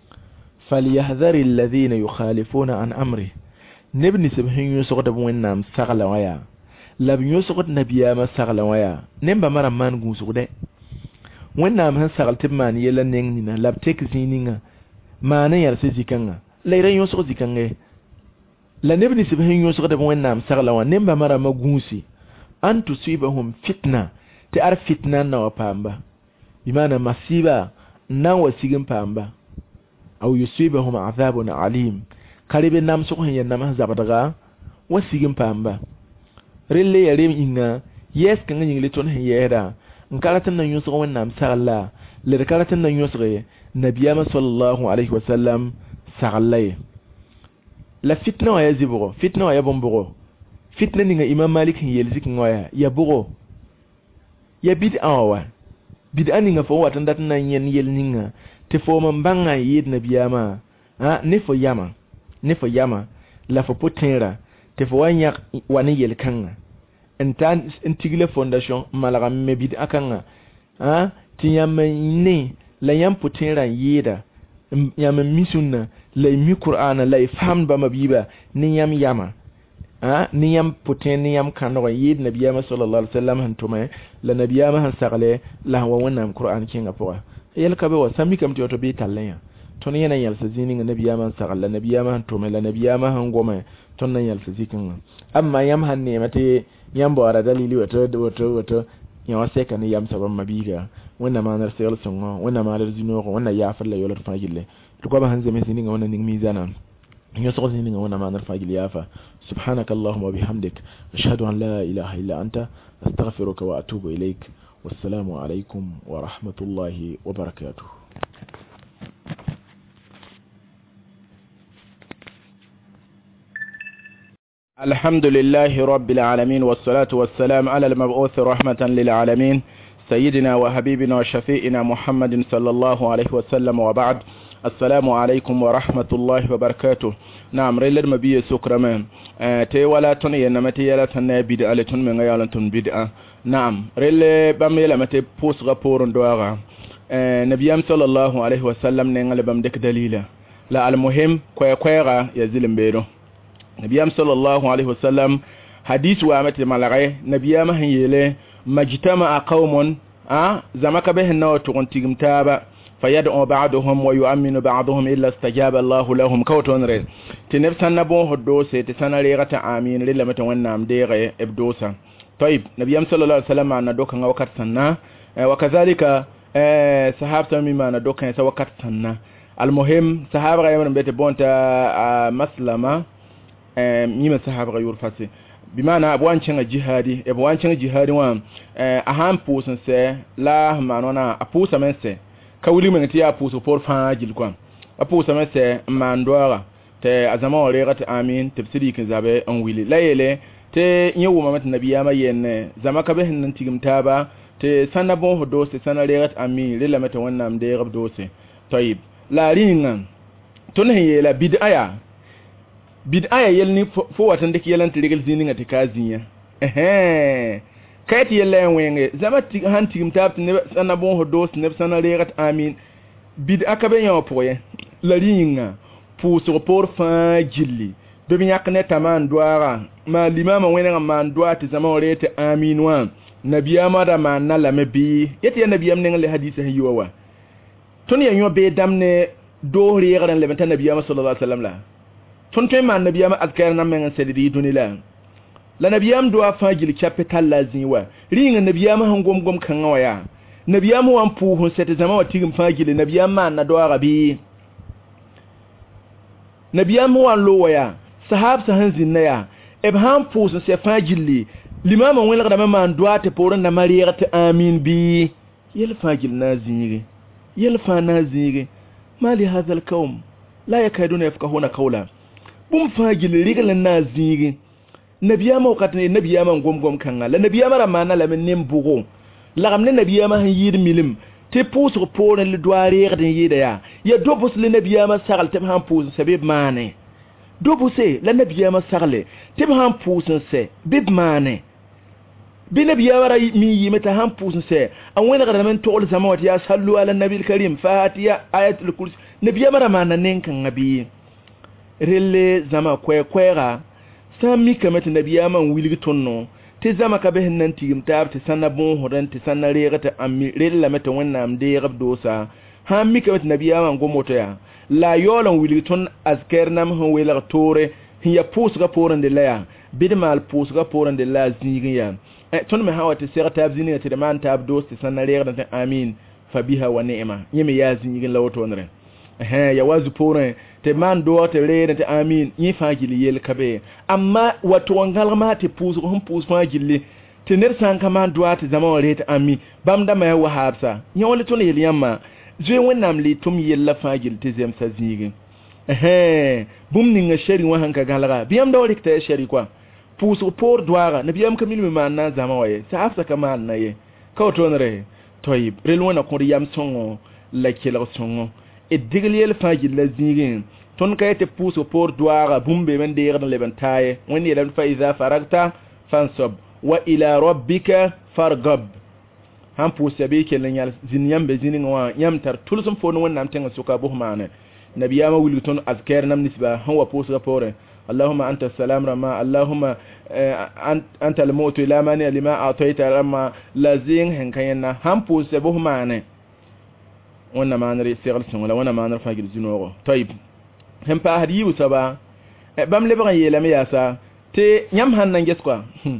فليحذر الذين يخالفون عن أمره نبني سبحين يسقط بوينام سغلا ويا lab yusukut nabiyama sagla waya nemba mara man gusude wonna man sagal tibman yela nengina lab tek zininga mana yar se zikanga layra yusuk zikange la nebni sibhin yusuk da wonna sagla wa nemba mara magusi an tusibahum fitna ta ar fitna na wa pamba bimana masiba na wasigin pamba aw yusibahum azabun alim karibe nam su ko yanna ma zabadaga wasigin pamba rille yare inga yes kan yin liton hiyera nkaratan nan yusu wannan salla le karatan nan yusu nabiyama sallallahu alaihi wasallam sallai la fitna wa yazibo fitna wa yabombo fitna ninga imam malik yelzik ngoya ya bugo ya bid'a wa bid'a ninga fo watan dat nan yen yel ninga te fo man banga yid nabiyama ha ne fo yama ne fo yama la fo potera te fo wanya wani yel kanga entan intigle foundation malaga mebid akanga ha tiyama ne la yam potera yida yama misunna la mi qur'ana la fam ba mabiba ni yam yama ha ni yam poten ni yam kanoga yid nabiyama sallallahu alaihi wasallam hantuma la nabiyama han sagale la wa wannan qur'an kinga poa yel kabe wa sami kam to be tallaya ton yana yal sazini nga nabiyama sagale nabiyama hantuma la nabiyama han goma ton nan yal sazikin amma yam hanne mate yam bo ara dalili wato wato wato yawa sai kan yam saban mabiga wannan ma nar sayar sunwa wannan ma lar zino wannan ya falla yolar fagille to ko ba hanze mai zini nga wannan ning mizana yo so zini nga wannan ma nar fagille yafa subhanakallahumma wa bihamdik ashhadu an la ilaha illa anta astaghfiruka wa atubu ilaik wassalamu alaikum wa rahmatullahi wa barakatuh. الحمد لله رب العالمين والصلاة والسلام على المبعوث رحمة للعالمين سيدنا وحبيبنا وشفيئنا محمد صلى الله عليه وسلم وبعد السلام عليكم ورحمة الله وبركاته. نعم ريلر مبيه سكرمان أه تي ولا تني نمتي يلا تني بدعة لتن من غير تن بدعة. نعم ريلر باميلا متي بوس غبورن دوغا أه نبيام صلى الله عليه وسلم نعلم بمدك دليلا لا المهم كوي كويرا يزلم بيرو نبيام صلى الله عليه وسلم حديث وامت ملغي نبيام هيله مجتمع قوم اه زمك به نو تونتيم تابا فيدعو بعضهم ويؤمن بعضهم الا استجاب الله لهم كوتونر تنفسن نبو هدو سي تسنريغه امين للمت ونام ديغه ابدوسا طيب نبي صلى الله عليه وسلم أن دوكا وقت سنة وكذلك صحابة مما أن دوكا وقت سنة المهم صحابة غيرهم بيت بونتا مسلمة ميما صحابة غيور فاسي بمعنى أبوان شنغ جهادي أبوان شنغ جهادي وان أهم بوسن سي لا معنونا أبوسا من سي كولي من تيا أبوسو فور فاجل كوان أبوسا من سي ماندوارا te azama oregat amin tafsiri kin zabe an wili layele te nyewu mamat nabiyama yen zama ka behin nan tigim taba te sanabon hodo se sanaregat amin lila mata wannan da ya rabdo se tayib la ringan tun hiye la bid'aya bid'aya yelni fo watan dake yelan trigal zinin ati kazinya eh kayati yellen wenge zama tig han tigim tab ne sanabon hodo se ne sanaregat amin bid'a ka ben yawo poye la ringan puso por fa jilli be bi yakne taman doara ma limama wena man doati zama orete aminwa nabiyama da man na lamebi yeti nabiyam ne ngale hadisi hiyowa ton yanyo be damne do riyaran le benta nabiyama sallallahu alaihi wasallam la ton te man nabiyama azkar na men sedidi dunila la nabiyam do fa jilli capital lazinwa ringa nabiyama hangom gom kan waya nabiyama wan pu hun sete zama watigim fa jilli nabiyama na doara bi nabiyam wan lowaya sahab sahan zinaya ibham pus se fajili limama wala da man duate poran na mariyat amin bi yel fajil nazire yel fa nazire mali hadha alqawm la yakaduna yafqahuna qawla bum fajil rigal nazire nabiyam wakat nabiyam gomgom kanga la nabiyam ramana la men nembugo la gamne nabiyam han yir milim te pus pour le doire de yida ya ya dobus le nabiyama sagal te han pus se bib mane dobuse le nabiyama sagle te han pus se bib mane bi nabiyama ra mi yimeta han pus se an wena ga men to zamawati ya sallu ala nabil karim fatiha ayatul kursi nabiyama ra mana nen kan nabi rele zama kwe kwera sami kamet nabiyama wilgi tonno te zama ka be nan tigim tab te sanabon hodan te sanare gata ammi rella meta wannan de rabdosa ha mi ka nabiya man gomoto ya la yolan wilton azker nam ho wela tore hiya pus ga poran de la bidmal pus ga poran de la ziniya ton me hawa te serta ziniya te man tab dos te sanare gata amin fabiha wa ni'ma yemi ya ziniya lawto nre eh ya wazu poran te man do te rede te amin yi fagili yel kabe amma wato wangal ma te pusu hum pusu fagili te ner san kama do te zama rede amin bamda ma wa habsa nyawle to yel yamma je wonnam li tum yel la fagil te zem sa zigi eh bum ni nga sheri wa hanka galaga biyam da wori te sheri kwa pusu por doara ne biyam kamil mi man na zama waye sa afsa kama na ye ka to nre toyib relwana ko yam songo la kila songo e digliel fagil la zigin ton kayete puso por doara bumbe men de yerna lebantaye woni yelan fa iza faragta fansab wa ila rabbika fargab han puso be kelen yal zinyam be zinin wa yam tar tulsum fo non nam tenga suka buhmane nabiyama wulton azkar nam nisba han wa puso pore اللهم أنت السلام رما اللهم أنت الموت لا مانع لما أعطيت رما لازين هنكينا هم بوس بهمانه وانا ما نري سيغل سنولا وانا ما نرفع جلزينوغو طيب هم با هديو سبا بام لبغن يلم ياسا تي نيام هان ننجسكوا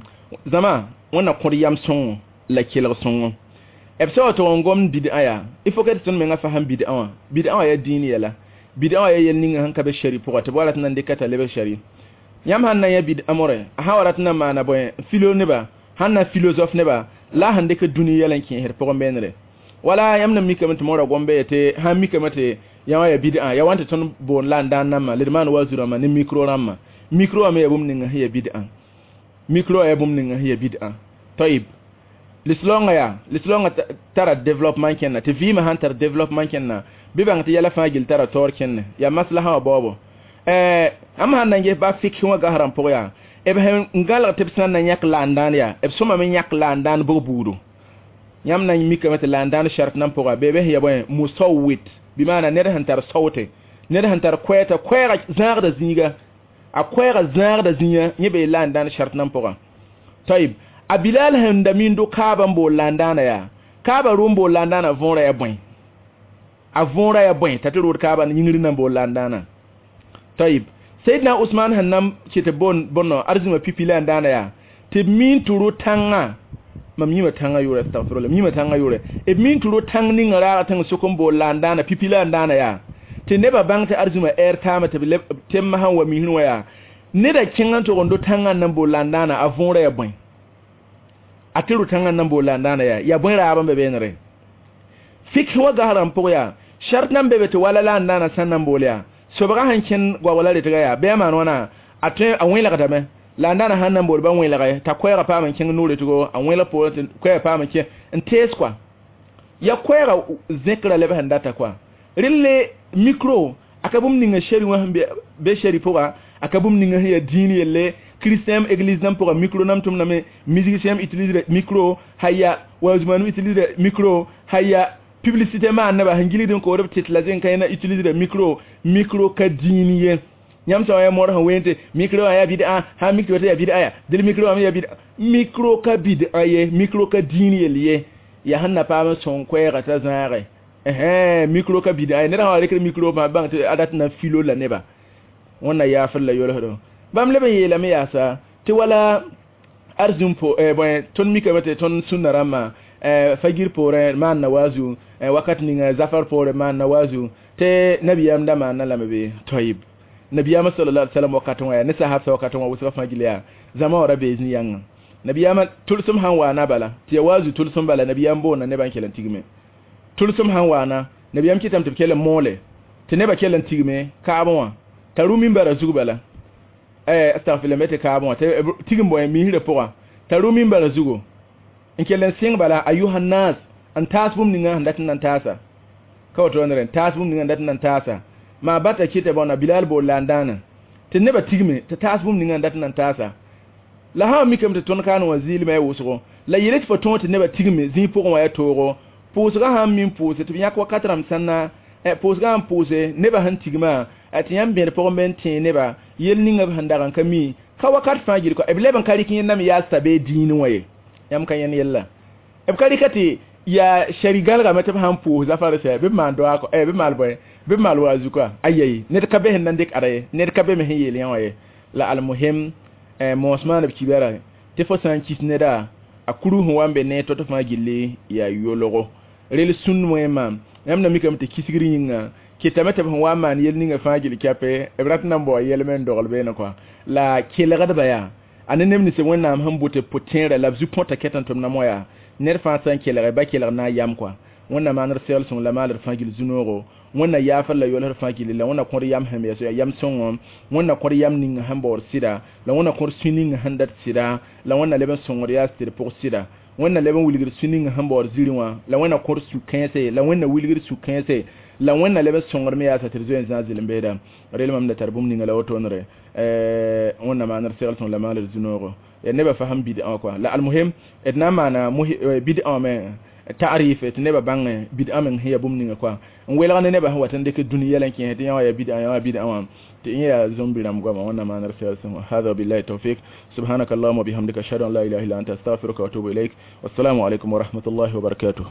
زما وانا قري يام سنو لكيلغ سنو ابسوا تونغوم بدايا ifokati tun menga faham bid'a bid'a ya dini yala bid'a ya yelni hanka be shari pour tabalat nan de kata lebe shari nyam hanna ya bid'a more hawarat na mana boy philo ne ba hanna philosophe ne ba la hande ke duniya lan kin her pour benre wala yamna mika mata mora gombe te ha mika mata yawa ya bid'a ya wanta ton bon landa nama lidman wazura ma ni micro ramma micro ma yabum ninga hiya bid'a micro yabum ninga hiya bid'a tayib lislonga ya lislonga tara development kenna te vima hunter development kenna bibang te yala fagil tara tor kenna ya maslaha bobo eh am han nange ba fik wa ga haram poya e be ngal te psan na nyak landan ya e soma me nyak landan bo budu nyam nan mika mata landan shart nan poga bebe ya boy musawwit bi mana ne da hunter saute ne da hunter kweta kwera zar da zinga a kwera zar da zinya ne be landan shart nan poga tayib abilal handa mindo kaba mbo landana ya kaba rumbo landana vonra ya boy avonra ya boy tatiru kaba nyingiri na mbo landana tayib sayyidina usman hannam kite bon bonno arzima pipi landana ya te min turu tanga mam yima tanga yure astaghfirullah yima tanga yure e min turu tang ni ngara tang sokon bo landana pipila ndana ya te neba bangta arzuma air tama te temma han wa min waya ne da kingan to gondo tanga nan bo landana avonra ya boy atiru tanga nan bo landana ya ya boy ra ban be benre fik wa garam poya shart nan bebe to wala landana sannan bolya sobra hankin gwa wala de ya be man wana atwe awin la kadame landana hannan bol ban wela ga ta kwera pa man kin nure to an wela po kwera pa man kin ntes kwa ya kwera zikra lebe handata kwa rille micro akabum ninga sheri wa be be sheri poa akabum ninga ya dini yelle christian église nam pour micro nam tum nam musicien utilise micro haya wazmanu utilise micro haya publicité ma na ba hangili den ko rebe titlazen kayna utilise micro micro ka dini ye nyam so ya mor han wente micro ya bid'a ha micro ya bid'a ya dil micro ya bid'a micro ka bid'a ye micro ka dini ye liye ya hanna pa ma son kwera ta zare eh micro ka bid'a ne da rekre micro ma bang te adat na filo la neba wonna ya falla yolo do bam lebe ye la me yasa te wala arzum po eh bon ton mika mate ton sunarama eh fagir pore man na wazu eh wakati ni zafar pore man na wazu te nabiyam da man na lambe toyib nabiyama sallallahu alaihi wasallam wakati wa ne sahaba wakati wa wasu fagiliya zama wa rabe izni yanga nabiyama tulsum hanwa na bala te wazu tulsum bala nabiyam bo na ne ban kelan tigme tulsum hanwa na nabiyam kitam te kelan mole te ne ba kelan tigme ka abwa tarumin bara zugu bala eh astaghfirullah mete ka abwa te tigim boy mi hire poa tarumin bara zugu in kelan sing bala ayuhan nas an tasbum ninga handatin nan tasa kawato wannan tasbum ninga handatin nan tasa ma bata kite bona bilal bo landana te neba tigme te tasbum ninga ndat nan tasa la ha mi kam te ton kan wazili mai wusugo la yire fa ton te neba tigme zin po wa ya toro pusga ha min puse te yakwa katram sanna e pusga am puse neba han tigma ati yam be po men te neba yel ninga handaran kami ka wakat fa gir ko e bleban kari kin nam ya sabe dini waye yam kan yan yella e kari kati ya sharigal ga mata han pu za fara sai be mando ako e be malboy be malwa zuka ayayi ne ka be nan dik araye ne ka be me hiyel yan waye la al muhim e mosman bi kibara te fo san kis ne da akuru hu wambe ne to to fa gille ya yologo rel sun moyema yam na mi kam te kisigri nyinga ke tamata ban wa man yel ninga fa gille kape e brat nan bo yel men dogol be na kwa la kele gada baya anenem ni se wonna am hambote potin la bzu ponta ketan tom na moya ner fa san kele ba kele na yam kwa wonna manar sel sun la malar fa gille zunoro wonna ya falla yolar fa gille la wonna kor yam hame so yam songo wonna kor yam ninga hambor sida la wonna kor sininga handat sida la wonna leben songor ya stir pour sida wonna leben wilgir sininga hambor ziriwa la wonna kor su kense la wonna wilgir su kense la wonna leben songor me ya sa tirzo en zazil mbeda rel mam da tarbum ninga la woto nore eh wonna manar sel sun la malar zunoro ya neba faham bid'a kwa la al muhim edna mana bid'a me ta'rif et neba bang bid'a men hiya bum ninga kwa ngwela ne neba watan de ke duniya lan kin hedi ya bid'a ya bid'a wa te ya zombi ram goma wannan ma nar sai sun hada billahi tawfik subhanakallahumma bihamdika ashhadu an la ilaha illa anta astaghfiruka wa atubu ilaik wassalamu alaikum wa rahmatullahi wa barakatuh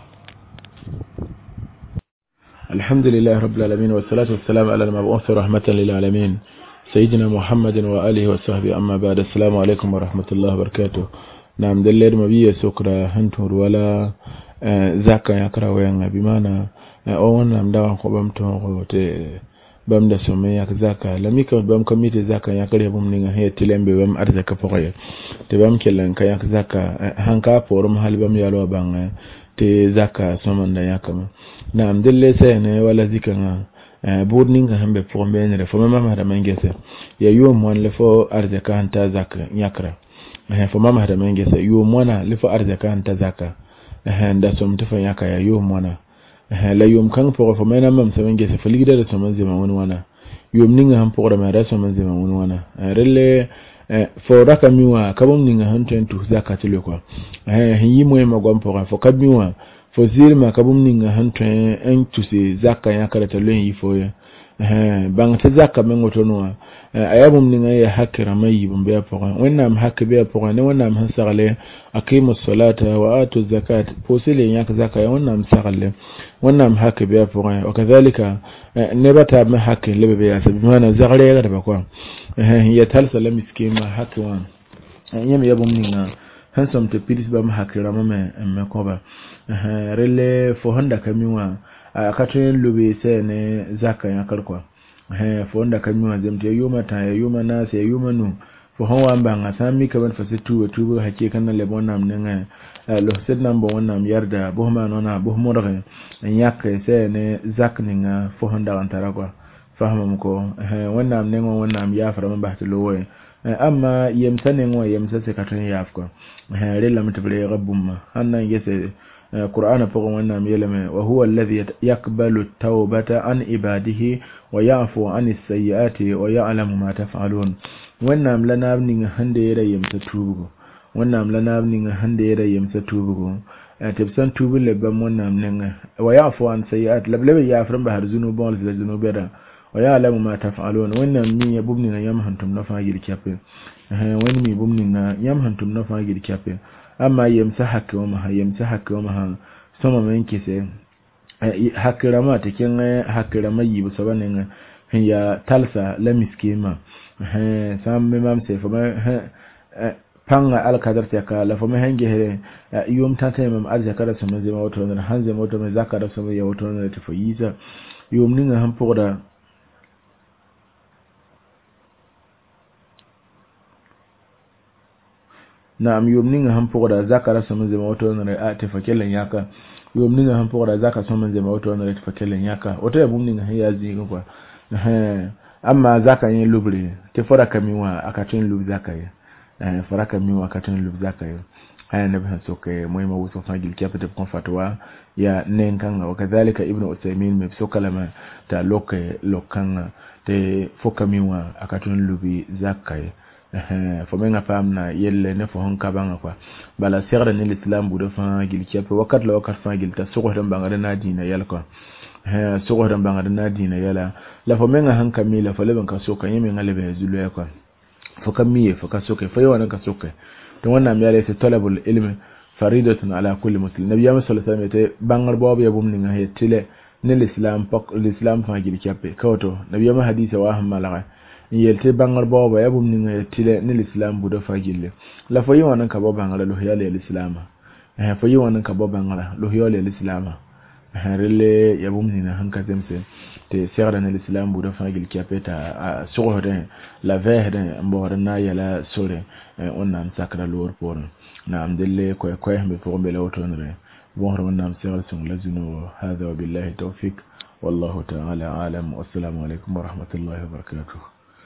alhamdulillahi rabbil alamin wassalatu wassalamu ala al-mab'uth rahmatan lil alamin sayyidina muhammadin wa alihi wa sahbihi amma ba'da assalamu alaikum wa rahmatullahi wa barakatuh nam dalle mabiya sokra hantur wala zaka ya kara wayan abi mana o wannan da ko bam to ko te bam da so me yak zaka lami ka bam committee zaka ya kare bum ninga he tilembe bam arzaka pokoye te bam kelen ka yak zaka hanka forum hal bam yalo bang te zaka so man da yakama nam dalle sai ne wala zikanga bod ninga hambe fo mbene re fo mama da mangese ya yo mon le fo arzaka hanta zaka yakra eh fo mama da mangese yo mona le fo arzaka hanta zaka eh da som tufa yaka ya yo mona eh la yom kan fo fo mena mam sa mangese fo ligida da som zema won wana yom ninga ham fo da ma da som zema won wana rele fo raka miwa kabom ninga hanten tu zaka tilo ko eh yi moy magom fo fo kabiwa fo zirma kabum ninga hanten en tusi zaka ya kala talo yi fo ya eh bang ta zaka men goto no ayabum ninga ya hakira mai bumbe ya fo wannan hakka be fo ne wannan han sagale aqimus salata wa atu zakat fo sile ya zaka ya wannan sagale wannan hakka be fo wa kadhalika ne bata ma hakka lebe ya sabi mana zagare ya da ba ko eh ya talsa la miskima hakka wan yemi yabum ninga hansom te pilis bam hakira mame me koba eh rele fo honda kamiwa akatren lubi se ne zaka ya kalkwa eh fo honda kamiwa zemte yuma ta yuma na se yuma nu fo honwa mbanga sami kaban fasitu tubu hake kan le bonam nenga lo sed nambo wonnam yarda bohma nona bohmo rege nyak se ne zak ninga fo honda antara kwa fahmam ko eh wonnam nengo wonnam ya fara mbahti lowe amma yemsane ngo yemsa se katun yafko eh rela mutable rabbum hannan yese qur'ana fagon wannan yelame wa huwa alladhi yaqbalu at-taubata an ibadihi wa ya'fu 'anis sayyiati wa ya'lamu ma taf'alun wannan lanabni hande yere yemsa tubugo wannan lanabni hande yere yemsa tubugo tafsan tubul lebam wannan nan wa ya'fu 'an sayyiati lablabe yafran bahar zunubon da zunubera wa ya'lamu ma taf'alun wannan min yabubni na yamhantum na fagir kafe eh wani mi bubni na yamhantum na fagir kafe amma yamsa hakka wa ma yamsa hakka wa ma sama men kise hakira ma takin hakira mai bu sabanin ya talsa la miskima eh sam memam se fa panga alkadar ta ka la fa me hange here yum tata memam arja kada sama zema wato na hanze moto me zakara sama ya wato na tafayiza yum ninga han poda na am yomninga han pogoda zakara sama zema wato na a tafakelen yaka yomninga han pogoda zaka sama zema wato na tafakelen yaka wato ya bumninga ya zinga kwa amma zaka yin lubri te fora kamiwa akatin lub zaka yi eh fora kamiwa akatin lub zaka yi haya nabi soke muhimma wuso fagil kafata kon fatwa ya nenkanga wakadhalika ibnu usaymin me so kalama ta loke lokanga te fokamiwa akatin lubi zaka yi eh fo menga famna yelle ne fo hon kabanga kwa bala sirra ne l'islam bu dafa gil kiape wakat la wakat fa gil ta sugo dan bangare na dina yalla kwa eh sugo dan bangare na dina yalla la fo menga han kamila fo leben ka so kan yemi ngale zulu ya kwa fo kamiye fo ka soke fo yawana ka soke to wannan mi yale se talabul ilmi faridatun ala kulli muslim nabi ya sallallahu alaihi wasallam te bangar bobu ya bumni nga hetile ne l'islam pak l'islam fa gil kiape kawto nabi ya hadisi wa hamala yelte bangar baba ya bum ninga tile ni l'islam bu da fagille la fayi wanan ka baba ngala lo yale l'islam eh fayi wanan ka baba ngala lo yale l'islam eh rele ya bum ninga hanka zemse te serra ni l'islam bu da fagil ki apeta sohore la verde mbore na yala sore onnan sakra lor por na amdelle ko ko hembe fo be lawtonre bon ronam serra sun lazunu hada wa billahi tawfik wallahu ta'ala alam wassalamu alaikum wa rahmatullahi wa barakatuh.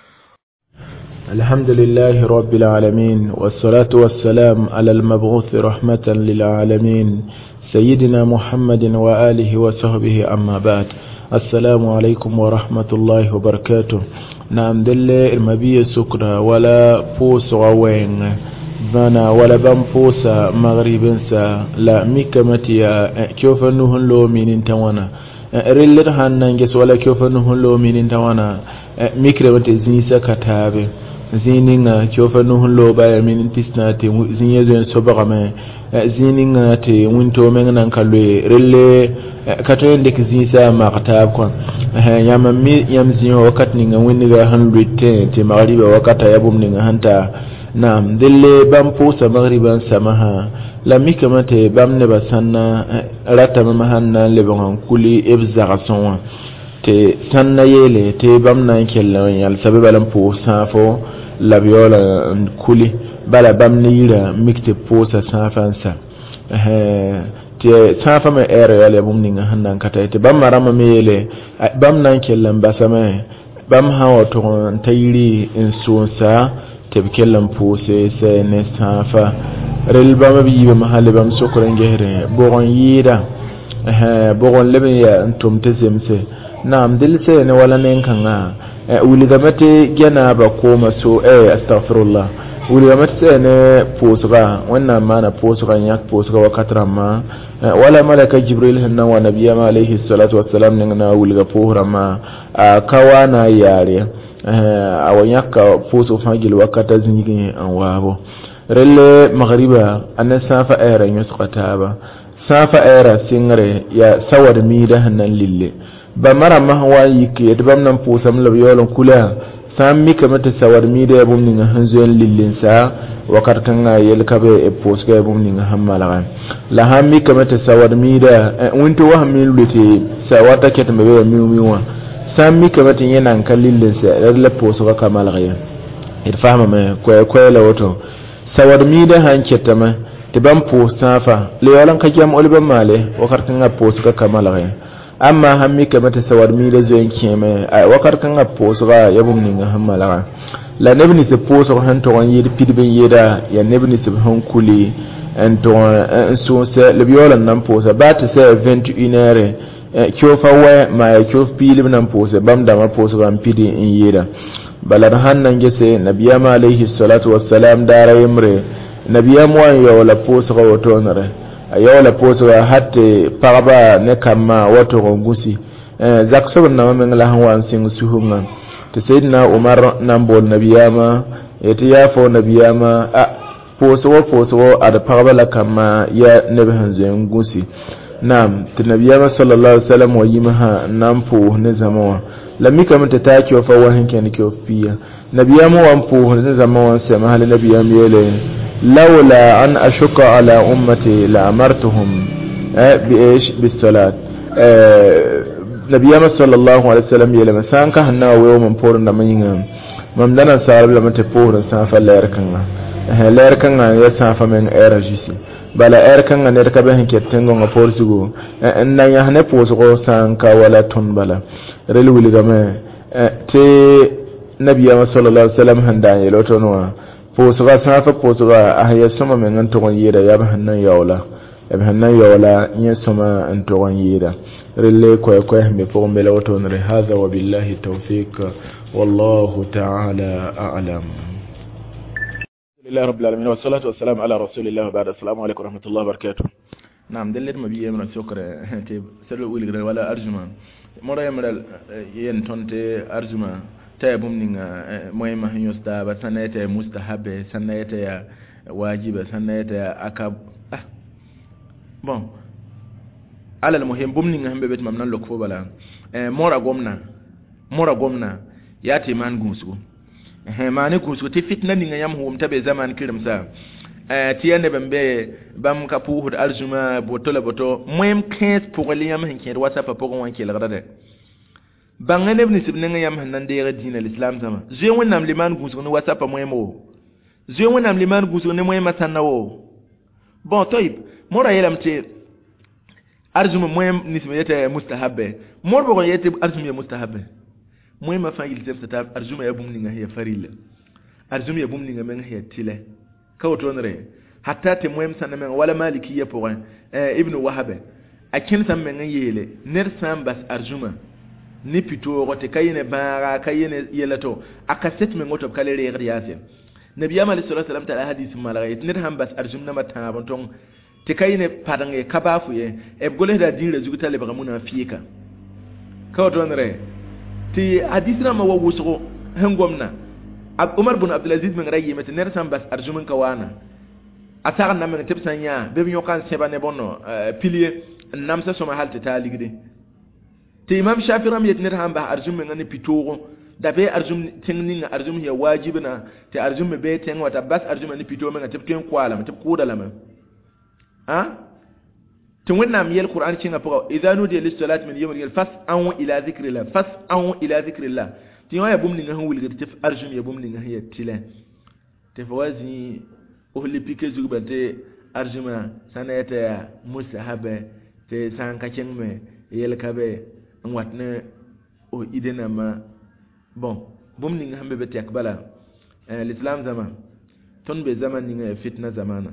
الحمد لله رب العالمين والصلاة والسلام على المبعوث رحمة للعالمين سيدنا محمد وآله وصحبه أما بعد السلام عليكم ورحمة الله وبركاته نعم دل المبي سكرة ولا فوس غوين بنا ولا بنفوس مغربنسا لا ميكمتيا كيف نهن لو من انتوانا رلر هننجس ولا كيف نهن لو من انتوانا mikre wate zinisa katabe zininga chofa no lo ba min tisnate zinye zen sobagame zininga te winto mengan kalwe relle kato ndek zinisa ma katab ko yama mi yam zinyo wakat ninga winiga hanrite te magriba wakata yabum ninga hanta nam dille bam posa magriban samaha la mikamate bam ne basanna rata mahanna lebon kuli ebzarason te sanna yele te bam nan kella yal sababa lam po safo la viola kuli bala bam nira mikte po sa safansa eh te safa me ere yale bum ninga hannan kata te bam marama mele bam nan kella basame bam hawo to tayri in sunsa te kellam po se se ne safa rel bam bi be mahale bam sokran gehre bogon yida eh bogon lebe ya ntum te semse na'am dilse ne wala nen kanga wuli da mate gena ba ko maso eh astaghfirullah wuli da mate ne posga wannan mana posga yak posga wa katrama wala malaka jibril hanna wa nabiyya alayhi salatu wassalam ne na wuli ga pohra kawana yare a wanyaka poso fagil wakata zingi an wabo relle maghriba an safa era yusqata ba safa era singre ya sawar mi da hannan lille ba mara mahwa yike da bam nan posam la yolon kula sammi kamata sawar mi da bum ninga hanzo lillin sa wakar kanga yel kabe e pos ga bum ninga hammala la hammi kamata sawar mi da wunto wa hammi lute sawata ket mbe mi mi wa sammi kamata yana kan lillin sa la pos ga kamal ga ir fahma me ko ko la woto sawar mi da hanketa ma tiban pos safa le walan ka jam olban male wakar kanga pos ga kamal ga amma hammi kamata sawar mi da zoyin keme a wakar kan a posura ya bum ninga hammala la nebni se posura han to on yidi pidbe yeda ya nebni se han kuli en to en so se le biola nan posa ba ta se vingt et une heures kyo fa wa ma kyo pilib nan posa bam da ma posura an pidi in yeda balar han nan gese nabiyama alaihi salatu wassalam dara yimre nabiyam wan yo la posura wato nare ayaw la poswa hatte parba ne kama wato gongusi eh zakso na men la hanwan sing suhunga te sayyidina umar nan bol nabiyama yati ya fo nabiyama a poswo poswo ad parba la kama ya nabi hanzen gusi nam te nabiyama sallallahu alaihi wasallam wa yimaha nan po ne zamawa lammi kam ta taki fa wa hanke ne kyo fiya nabiyama wan po ne zamawa sai mahal nabiyama yele لولا أن أشق على أمتي لأمرتهم بإيش بالصلاة نبي صلى الله عليه وسلم يلما سانك هنا ويوم مبورنا منهم ممدنا سارب لما تبورنا سانفا ليركنا ليركنا يسانفا من إيرجيسي بلا إيركنا نركبه كتنغو نبورسغو إن يهنه بوسغو سانكا ولا تنبلا رلو لغمه تي نبي صلى الله عليه وسلم هندان يلوتونوا posura safa posura ahya soma men an togon yeda yab hannan yawla yab hannan yawla nya soma an togon yeda rille ko ko me po me lawto ne hada wa billahi tawfiq wallahu ta'ala a'lam lillahi rabbil alamin wa salatu wassalamu ala rasulillah wa ba'da assalamu alaykum wa rahmatullahi wa barakatuh nam delet ma biye man sokre te selo wuli wala arjuma mo rayamra yen tonte arjuma tayabum ninga moy ma hanyos da ba sanayta mustahabe sanayta ya wajiba sanayta ya akab ah bon ala al muhim bum ninga hambe bet mam nan lokfo bala eh mora gomna mora gomna yati man gusu eh mani gusu ti fitna ninga yam hum tabe zaman kirim sa eh tiyane bambe bam kapu hud aljuma botola boto moyem quinze pour liyam hinke whatsapp pour wanke lagrade bangane ibn sibnen yam hanan de din al-islam sama je wonnam liman gusu no whatsapp moyemo je wonnam liman gusu ne moyema sannawo bon toyib mora yelamte arjuma moyem nisbe yete mustahabbe morbo ko yete arjuma mustahabbe moyema fangil tefta tab arjuma yabum ninga hiya farilla arjuma yabum ninga men hiya tile kawto nre hatta te moyem sanna wala maliki ya pour eh ibn wahabe akin sam men yele ner sambas arjuma ni pito rote kayene bara kayene yelato akaset men ngoto kale re yasin nabi amal sallallahu alaihi wasallam ta hadith malagayt nir hambas arjumna mata bonton te kayene padange kabafu ye e gole da dire zuguta le bagamuna fika kawto nre ti hadith na ma wawuso hengomna Umar bin Abdul Aziz men rayi met nir sambas arjumun kawana atagan na men tebsanya be bi yokan sebane bonno pilier namsa soma halte ta ligde te imam shafi ram yet nir hamba arjum men ngani pitoro da be arjum tingning arjum ya wajibna te arjum be ten wata bas arjum ni pitoro men ngati ken kwala mate kuda lama ha te wonna mi yel qur'an cinga pro idha nudiya lis salat min yawm al fas an ila dhikrillah fas an ila dhikrillah ti ya bum ni ngahul gati te arjum ya bum ni ngahiya tile te fawazi ohli pike zugubante arjuma sanayata ya mustahabe te sanka cengme yel kabe watne o idena ma bon bum ni hambe beti akbala euh l'islam zaman ton be zaman ni fitna zamana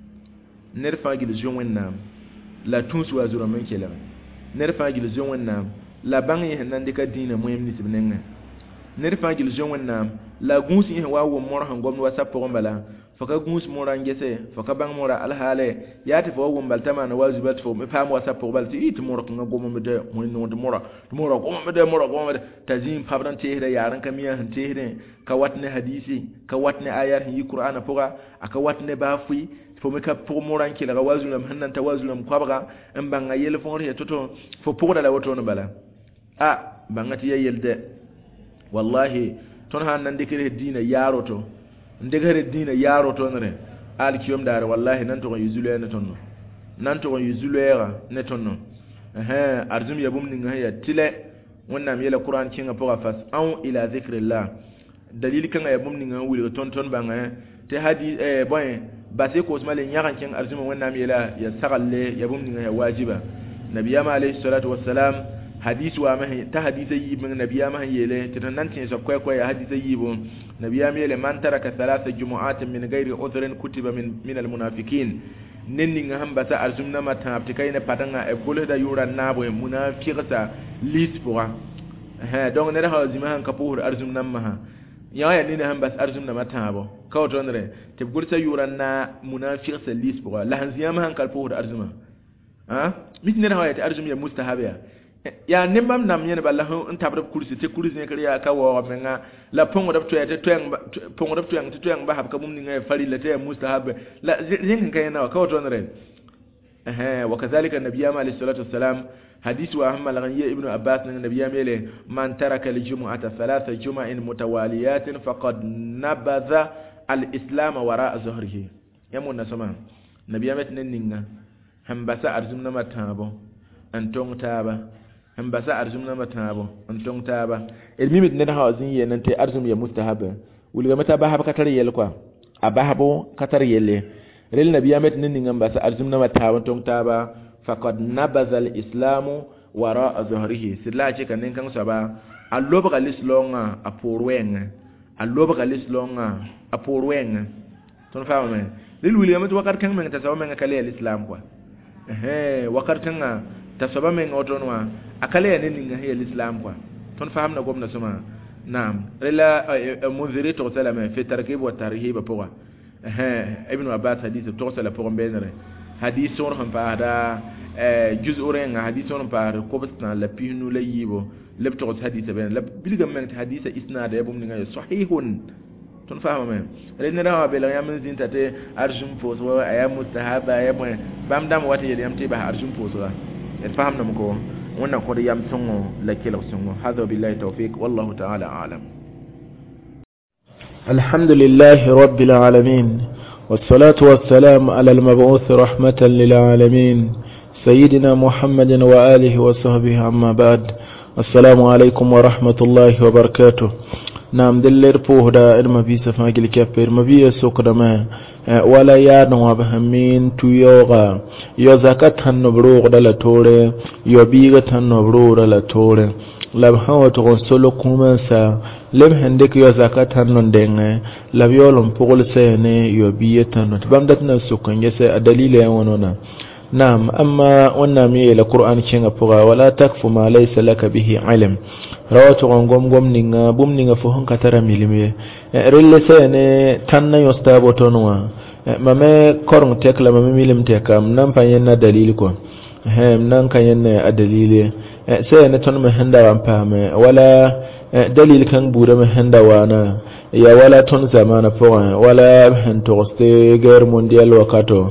nerfa gil jonwenna la tunsu azura men kela nerfa gil jonwenna la bangi hanan de ka dina moyem ni sibnenga nerfa gil jonwenna la gunsi he wawo mor han gomno whatsapp ko mbala faka gunsi mora ngese faka bang mora alhale yati fo wo mbaltama na wajibat fo me fam whatsapp ko balti it mora ko ngomo me de mo no de mora mora ko me de mora ko me de tazim fabran tehre yaran kamiya han tehre ka watne hadisi ka watne ayar hi qur'ana poga aka watne bafi fo me ka pour mora ki la wazulam hanan tawazulam kwabga en banga yel fon re toto fo pour da la woto no bala ah bangati yelde wallahi ton han nan dikere dina yaro to ndegere dina yaro to nre al kiyom dare wallahi nan to yuzule ne tonno nan to yuzulera ne tonno eh arzum yabum ni ngaya tile wannan yela qur'an kinga poga fas an ila zikrillah dalil kan yabum ni ngaya wuli ton ton banga te hadi eh boy ba sai ko usmale nyaran kin arzum wannan yela ya sagalle yabum ni ngaya wajiba nabiyama alayhi salatu wassalam hadisi wa mahi ta hadisi yi min nabiya mahi yele tinan tin so koy koy hadisi yi bon nabiya mi yele man taraka thalatha jumu'atin min ghairi udhrin kutiba min min al munafiqin nenni nga hamba sa arzumna mata aptikai ne padanga e bolo da yuran nabo e munafiqata lis pour ha donc ne ha zima han kapur arzumna maha ya ya ni ne hamba arzumna mata bo kaw tonre te gurta yuran na munafiqata lis pour la han ziyama han kapur arzuma ha mit ne ha ya arzum ya mustahabiya ya nimbam nam yene balla on tabre kursi te kursi ne kariya ka wo menga la pongo dab to ya te toyang pongo dab to yang te toyang ba hab ka mum ni ngay fari la te mustahab la yin kan yana ka wato nare eh wa kadhalika nabiyama alayhi salatu wassalam hadith wa amma la ghayya ibnu abbas ne nabiyama le man taraka al jumu'ata thalatha juma'in mutawaliyatin faqad nabadha al islam wara'a zuhrihi yamun nasama nabiyama tin ninga hambasa arzumna matabo antong taba hambasa arzum na matabo antong taba elmimit ne ha azin ye nan te arzum ya mustahaba wulga mata ba haba katar yel kwa abahabo katar yelle rel nabiya met ne ngam basa arzum na matabo antong taba faqad nabadha al-islamu wara zuhrihi silla ce kan kan saba alloba kalislonga aporwenga alloba kalislonga aporwenga ton fama me rel wulga mata wakar kan men ta sawa men kale al-islam kwa eh wakar kan tasaba men otonwa akale ya nini ngahi al-islam kwa ton fahamna gomna suma naam rela munziri to salama fi tarkib wa tarhib poa eh ibn abbas hadith to sala poa benere hadith sur han paada eh juz urenga hadith sur paada ko batna la pinu la yibo lebto hadith ben la bilgam men hadith isnad ya bum ngahi sahihun ton fahama men rena rawa be la yamin zintate arjum fo so ayam mustahaba ya bam dam wata yam te ba arjum fo so فهمنا مكو وانا قد يمتنو لكي لغسنو هذا بالله توفيق والله تعالى أعلم. الحمد لله رب العالمين والصلاة والسلام على المبعوث رحمة للعالمين سيدنا محمد وآله وصحبه أما بعد السلام عليكم ورحمة الله وبركاته. نعم دلير بوهدا إرما بي سفاقل كفر إرما بي سكرما ولا يادن وبهمين تيوغا يو زكاة النبروغ دل توري يو بيغة النبروغ دل توري لبهاو تغسلو كومنسا لم هندك يو زكاة النندن لبيولم بغل سيني يو بيغة النبروغ بامدتنا سكن يسي الدليل يوانونا. نعم أما ونامي القرآن كينغ بغا ولا تكف ما ليس لك به علم rawatu ngom ngom ninga bum ninga fo hon katara milime relle sene tanna yostabo tonwa mame korong tekla mame milim tekam nan panyen na dalil ko hem nan kanyen na dalile sene ton me handa wan pame wala dalil kan bura me handa wana ya wala ton zamana fo wala hen toste guerre mondial wakato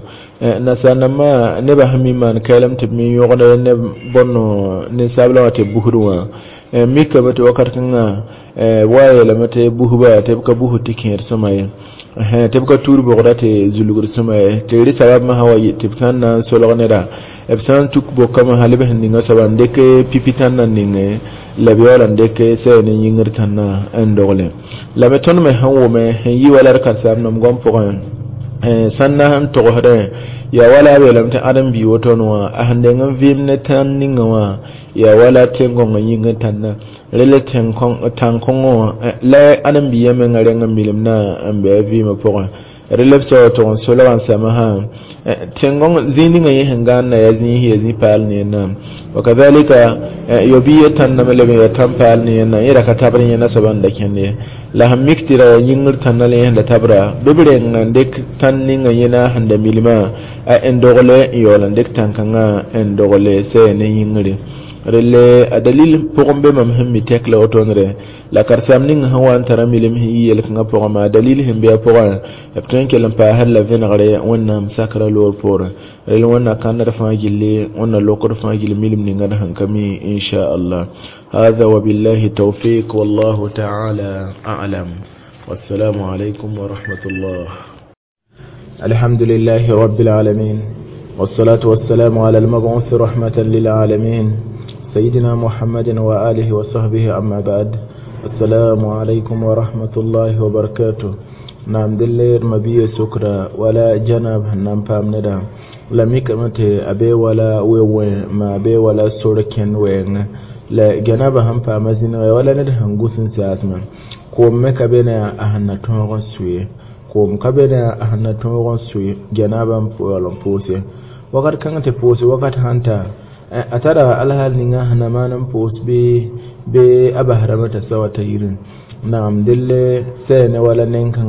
nasanama ne ba hamiman kalam tibmi yogoda ne bonno ne sabla wate buhurwa mika mata wakartin na waye la mata buhuba tabka buhu tikin samaye eh tabka turbo godate zulugur samaye teri sabab ma hawaye tibkan na solonera ebsan tuk bo kama halibe hinga saban deke pipitan nan ninge labiola deke se ne yingirtan na endole la meton me hawo me yi wala ka sab nam gom pogan eh sanna han to hore ya wala be lamta adam bi woto no a hande ngam vimne tan ninga ya wala tengo ngayinga tanna rele tenkon tankongo la adam bi yemen ngare ngam milimna ambe vi ma poa rele so to so lawan samaha tengon zini ngayi hangana ya zini hi zi pal ne na wakadhalika yobiye tanna melebe ya tampal ne na ira ka tabrin yana saban da kenne la hamiktira yingir tanna le da tabra dobre ngande tanni ngayina handa milima a endogole yola ndek tankanga endogole se ne yingire rele a dalil pogom be mam himmi tekla otonre la karsam ning hawan taramilim hi yel nga pogoma dalil him be pogan epten kelam pa hal la venare wonna sakra lor por rele wonna kanna fa gille wonna lokor fa gille milim ninga hankami insha Allah هذا وبالله توفيق والله تعالى أعلم والسلام عليكم ورحمة الله. الحمد لله رب العالمين والصلاة والسلام على المبعوث رحمة للعالمين سيدنا محمد وآله وصحبه أما بعد السلام عليكم ورحمة الله وبركاته. نعم دلير مبيه سكرة ولا جنب نعم فامندا لم يكمت أبي ولا وي ما أبي ولا سوركن وين la ganaba han pa mazina wala ne han gusin siyasman ko me ka bena ahanna tongon suye ko ka bena ahanna tongon suye ganaba wala pose wakat kan te pose wakat hanta atara alhal ninga hana manan pose be be abaharamata sawata yirin na'am dille sai ne wala nen kan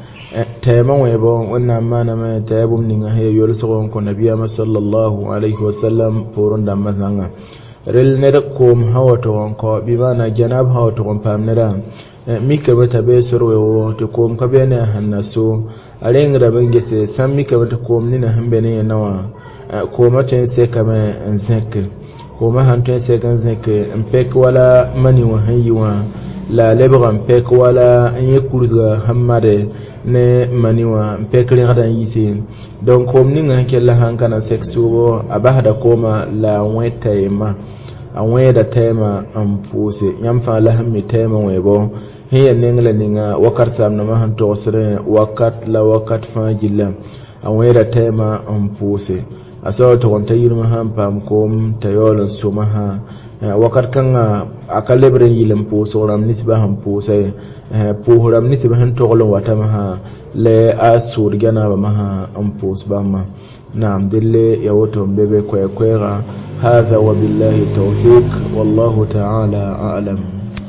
tayman webo wannan mana mai tayabum ninga he yol so ko nabiya sallallahu alaihi wasallam porun da mazanga rel ne da kom hawato ko bi mana janab hawato kon pamnera mika bata be sorwe to kom ka be ne hannaso aren da bange se sam mika bata kom ni na hambe ne nawa ko mata sai kama anzake ko ma hanto sai kan zake mpek wala mani wa hayiwa la lebra mpek wala anye kurga hammade ne mani wa mpek ri hada yisi donc kom ni ngake la hankana sexuo abahada koma la weta ma anwe da tema ampuse yamfa la hammi tema webo hiya nengla ninga wakat samna ma han to sere wakat la wakat fa jilla anwe da tema ampuse aso to kon tayir ma han pam kom tayolon suma ha wakat kan akalebre yilam puso ram nisba han puse po ram nisba han to golon wata ma ha le asur gana ba ma ha ampus ba ma نعم دلي يوتهم بيبي كوي كويغا هذا وبالله التوفيق والله تعالى أعلم.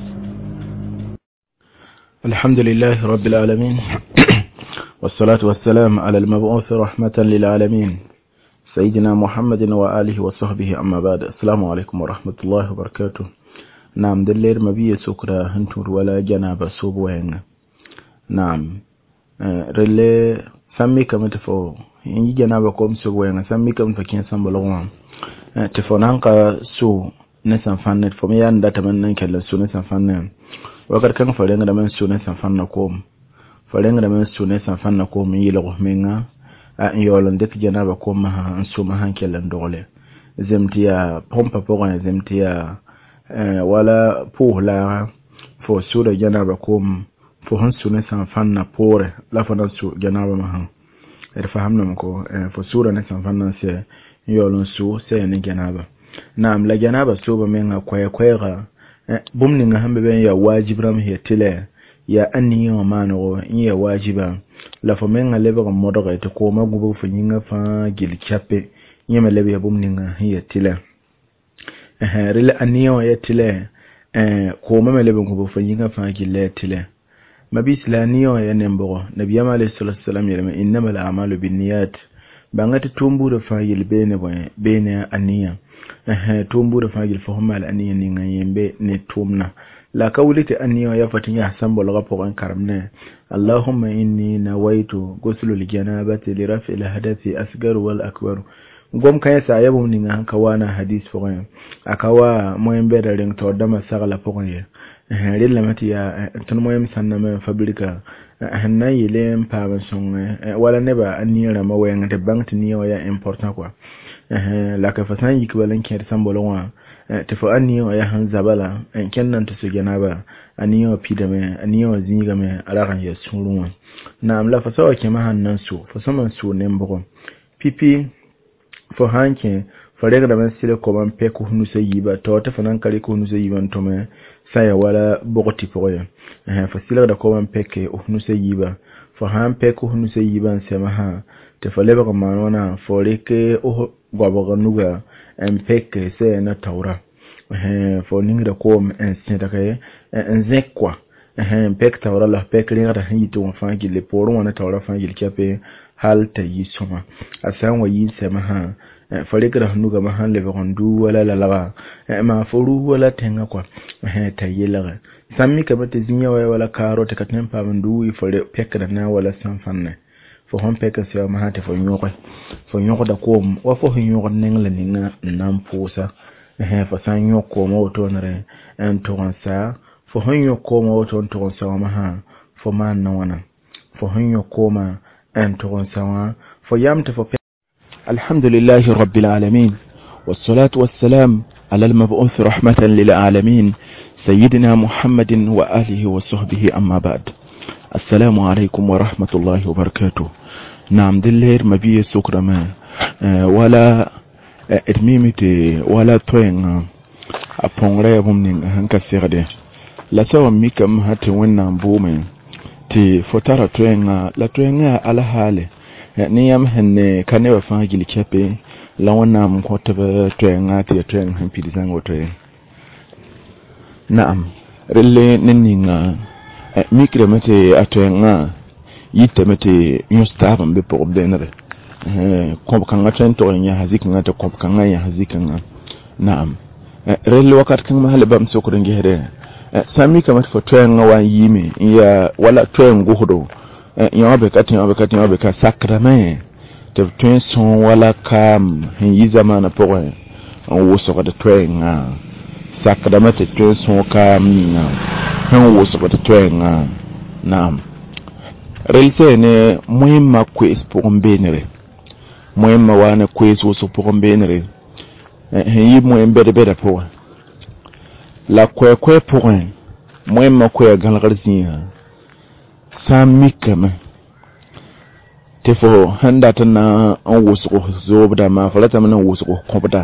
الحمد لله رب العالمين والصلاة والسلام على المبعوث رحمة للعالمين سيدنا محمد وآله وصحبه أما بعد السلام عليكم ورحمة الله وبركاته. نعم دلي مبيه سكرة هنتور ولا جناب سوبوين. نعم رلي سمي كمتفو inji janaba kom so wena sammi kam fakin sambalon te fonanka so ne san fannet fo mi yanda tamen nan kella so ne san fannet wakar kan farenga da men so ne san fanna kom farenga da men so ne san fanna kom yi lo menga a yolon de janaba kom ma so ma han kella dole zemtia pompa pogon zemtia wala pour la fo so de janaba kom fo han so ne san fanna pore la fo so janaba ma han erfahamna ko fo sura ne sanfanna se yolon su se ne janaba nam la janaba so ba menga kwaya kwaya bumni nga hambe ben ya wajibram he tile ya anni yo mano ya wajiba la fo menga lebe ko modoga to ko magubo fo nyinga fa gil chape nyema lebe ya bumni nga he tile eh rila anni yo ya tile eh ko mama lebe ko fo nyinga fa gil tile mabi islaniyo ya nembo nabiyama alayhi salatu wasalam yelma innamal a'malu binniyat bangati tumbu da fayil bene boy bene aniya eh tumbu da fayil fa huma al aniya ni ngayembe ne tumna la kawliti aniya ya fatinya sambo la gapo karamne allahumma inni nawaitu ghuslu al janabati li raf'i al hadathi asghar wal akbar gom kay sa yabum ni nga kawana hadith fo akawa moyembe da ring to dama sagala fo rilla mati ya tan moyem sanna me fabrika hanna yilem pa son wala neba anira ma wayan de bank ni ya important quoi la ka fasan yik balan ker sambolo wa te fo aniyo ya han zabala en kennan to sugena ba aniyo pidame aniyo zinga me ala kan ya sunruwa na amla fa sawa ke ma hannan su fa saman su ne mbogo pipi fo hanke farega da men sile ko man pe ko hunu sayi ba to ta fanan kare ko hunu sayi ban to me saya wala bogoti poya eh fa sile da ko man pe ke hunu sayi ba fo han pe ko hunu sayi ban sema ha te faleba ko man wana foreke o gobo nuga en pe ke se na taura eh fo ninga ko en sin da ke en zekwa eh pe taura la pe ke ringa da hito on fa gile poru wana taura fa gile kape hal ta yi soma asan wa yi sema ha farigra nuga ma han le rondu wala la la ma foru wala tenga kwa he tayela sammi ka bata zinya wala karo ta katnan pa mandu i fore pekra na wala sanfanne fo hon pekra se ma hate fo nyoko fo nyoko da ko wa fo nyoko nengla ninga nam pusa he fo san nyoko mo to nare en to sa fo hon nyoko mo to to sa ma ha fo man na wana fo hon nyoko ma en to sa fo yamta fo الحمد لله رب العالمين والصلاة والسلام على المبعوث رحمة للعالمين سيدنا محمد وآله وصحبه أما بعد السلام عليكم ورحمة الله وبركاته نعم دلير مبيه سكرما ولا ادميمتي ولا توين أبونغري بمنين هنكا سيغدي لا سوى ميكم هاتي وينام بومين تي فتارة توين لا توين على حالي niyam henne kanewa fangili chepe la wana mkotaba tuenga tia tuenga hampidi zango tue naam rele neninga mikre mete atuenga yite mete nyustaba mbe por benere komp kanga tento nya hazika ngata komp kanga ya hazika nga naam rele wakat kanga mahale bam sokoro ngere sami kamat fo tuenga wan yimi ya wala tuenga hudo yabe kati yabe kati yabe ka sakrament te tun son wala kam yi zamana pour on woso de twenga sakrament te tun son kam na han woso de twenga naam relise ne muhimma kwes pour mbenere muhimma wana kwes woso pour mbenere yi muhimma bede bede pour la kwe kwe pour muhimma kwe galgarziya samikama tefo handa tana an wusu zobda ma falata mana wusu kopda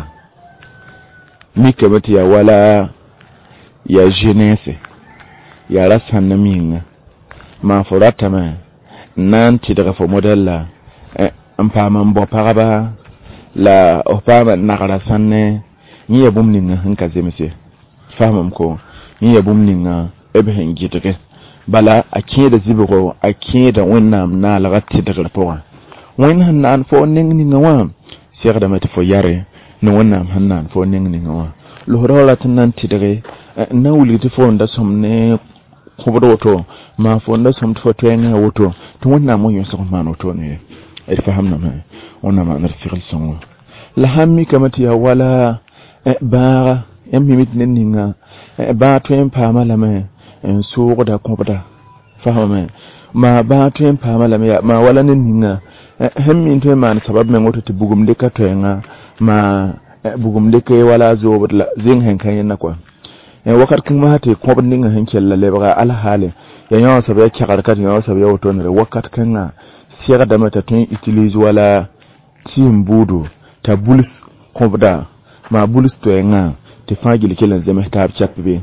mikama tiya wala ya jeunesse ya rasan naminga ma falata ma nanti daga fo modella an pama mbo paraba la opama nakara sanne ni ya bumninga hanka zemese famam ko ni ya bumninga ebe hengitake bala ake da zibiro ake da wannan na lagatti da garfawa wannan nan fo ningni ngawa sai da mata fo yare no wannan hannan fo ningni ngawa lohorola tanan ti dare na wuli ti fo nda somne ko to ma fo nda som fo twenga woto to wannan mun yoso ma no to ne ai fahamna ma wannan ma na fiqil sonwa la hammi kamati ya wala ba yammi mitninga ba to en pa malama en suugo da kompata fahama ma ba to en pa mala ma wala ninga hemmin to man sabab men woto bugum de ka to nga ma bugum de ke wala zo butla zin hen kan yana kwa en wakat kin ma te ko bin nga hen kella le ba al hale ya yawa sabe ya kar kat yawa sabe ya woto ne wakat kan na siya da mata tun utilize wala tim budu ta bulus kompata ma bulus to nga te fagil kelen zeme ta chap be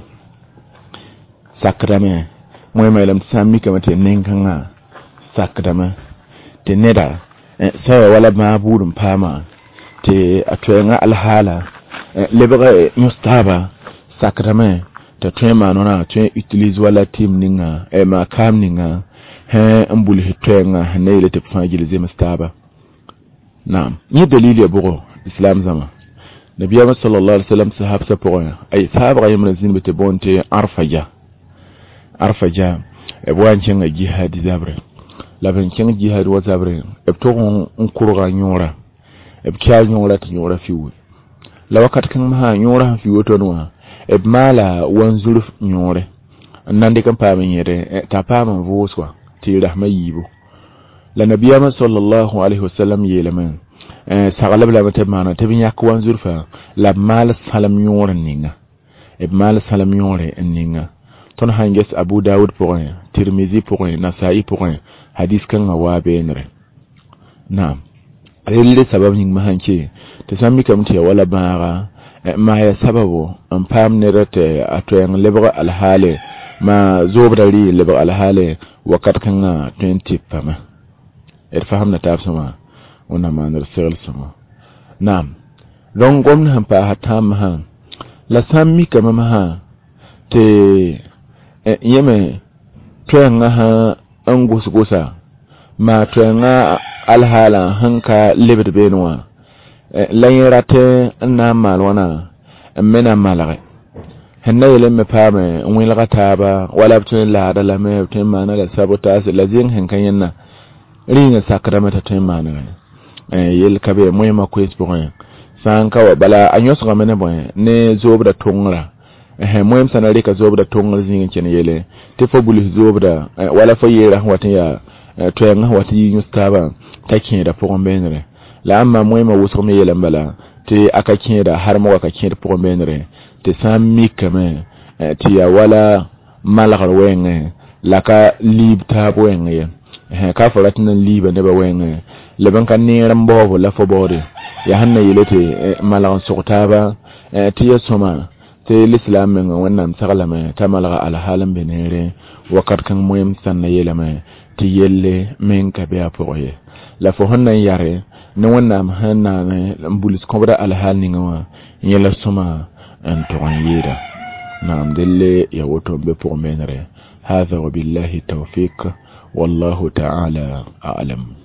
sakrame moy maylam sammi kamate nenkanga sakrame te neda sawa wala ma burum pama te atwenga alhala lebra mustaba sakrame te twema nona twen utilise wala tim ninga e ma kam ninga he ambul hitwenga neyle te fangile ze mustaba naam ni dalili ya buro islam zama nabiya sallallahu alaihi wasallam sahabta pour ay sahaba yamna zin bete bonte arfaja arfaja ebwan cenga jihad zabre laben cenga jihad wa zabre ebto on kurga nyora eb kya nyora ti nyora fiwu la wakat kan ma nyora fiwu to no eb mala wanzur nyore nande kan pa men yere ta pa man voswa ti rahma yibo la nabiya sallallahu alaihi wasallam yeleman eh sagalab la mata mana tabin yak wanzur fa la mal salam nyora ninga eb mal salam nyore ninga ton hanges Abu Dawud pour un, Tirmizi pour un, Nasa'i pour un, hadith kan wa benre naam rele sabab ning mahanke te sammi kam te wala bara ma ya sababu am pam ne rete atoyan lebra al hale ma zobdari lebra al hale wakat kan twenty pama er fahamna tafsama ona manar sel sama naam don gomna pa hatam ha la sammi kam ma ha te yeme twenga ha angus gosa ma twenga alhala hanka lebed benwa la yirate na malwana mena malare henna yele me pame wilga taba wala btun la da la me btun mana la sabotage la jing hen kanyenna ringa sakramata tun mana eh yel kabe moyma ko espoir sanka wa bala anyos ga mena boy ne zobra tongra eh moyem sanare ka zobra tongra zingin ken yele te fo bulu zobra wala fo yera wata ya toyenga wata yi nyustaba takin da fo benre la amma moyma wusome yele bala te aka kida har mo ka kida pour benre te sammi kame ti ya wala malagar wenge la ka lib ta wenge he ka faratin liba ne ba wenge le ban kan ne rambo la fo bode ya hanna yelete malagan sokta ti ya soma te l'islam men wannan sagalame ta malaga al halam benere wakat kan moyem sanna yelame ti yelle men ka be apoye la fo honna yare no wannan hanna ne bulis kobra al hal ni ngawa yela soma en toran yira nam delle ya woto be pour menere hadha wa billahi tawfiq wallahu ta'ala a'lam.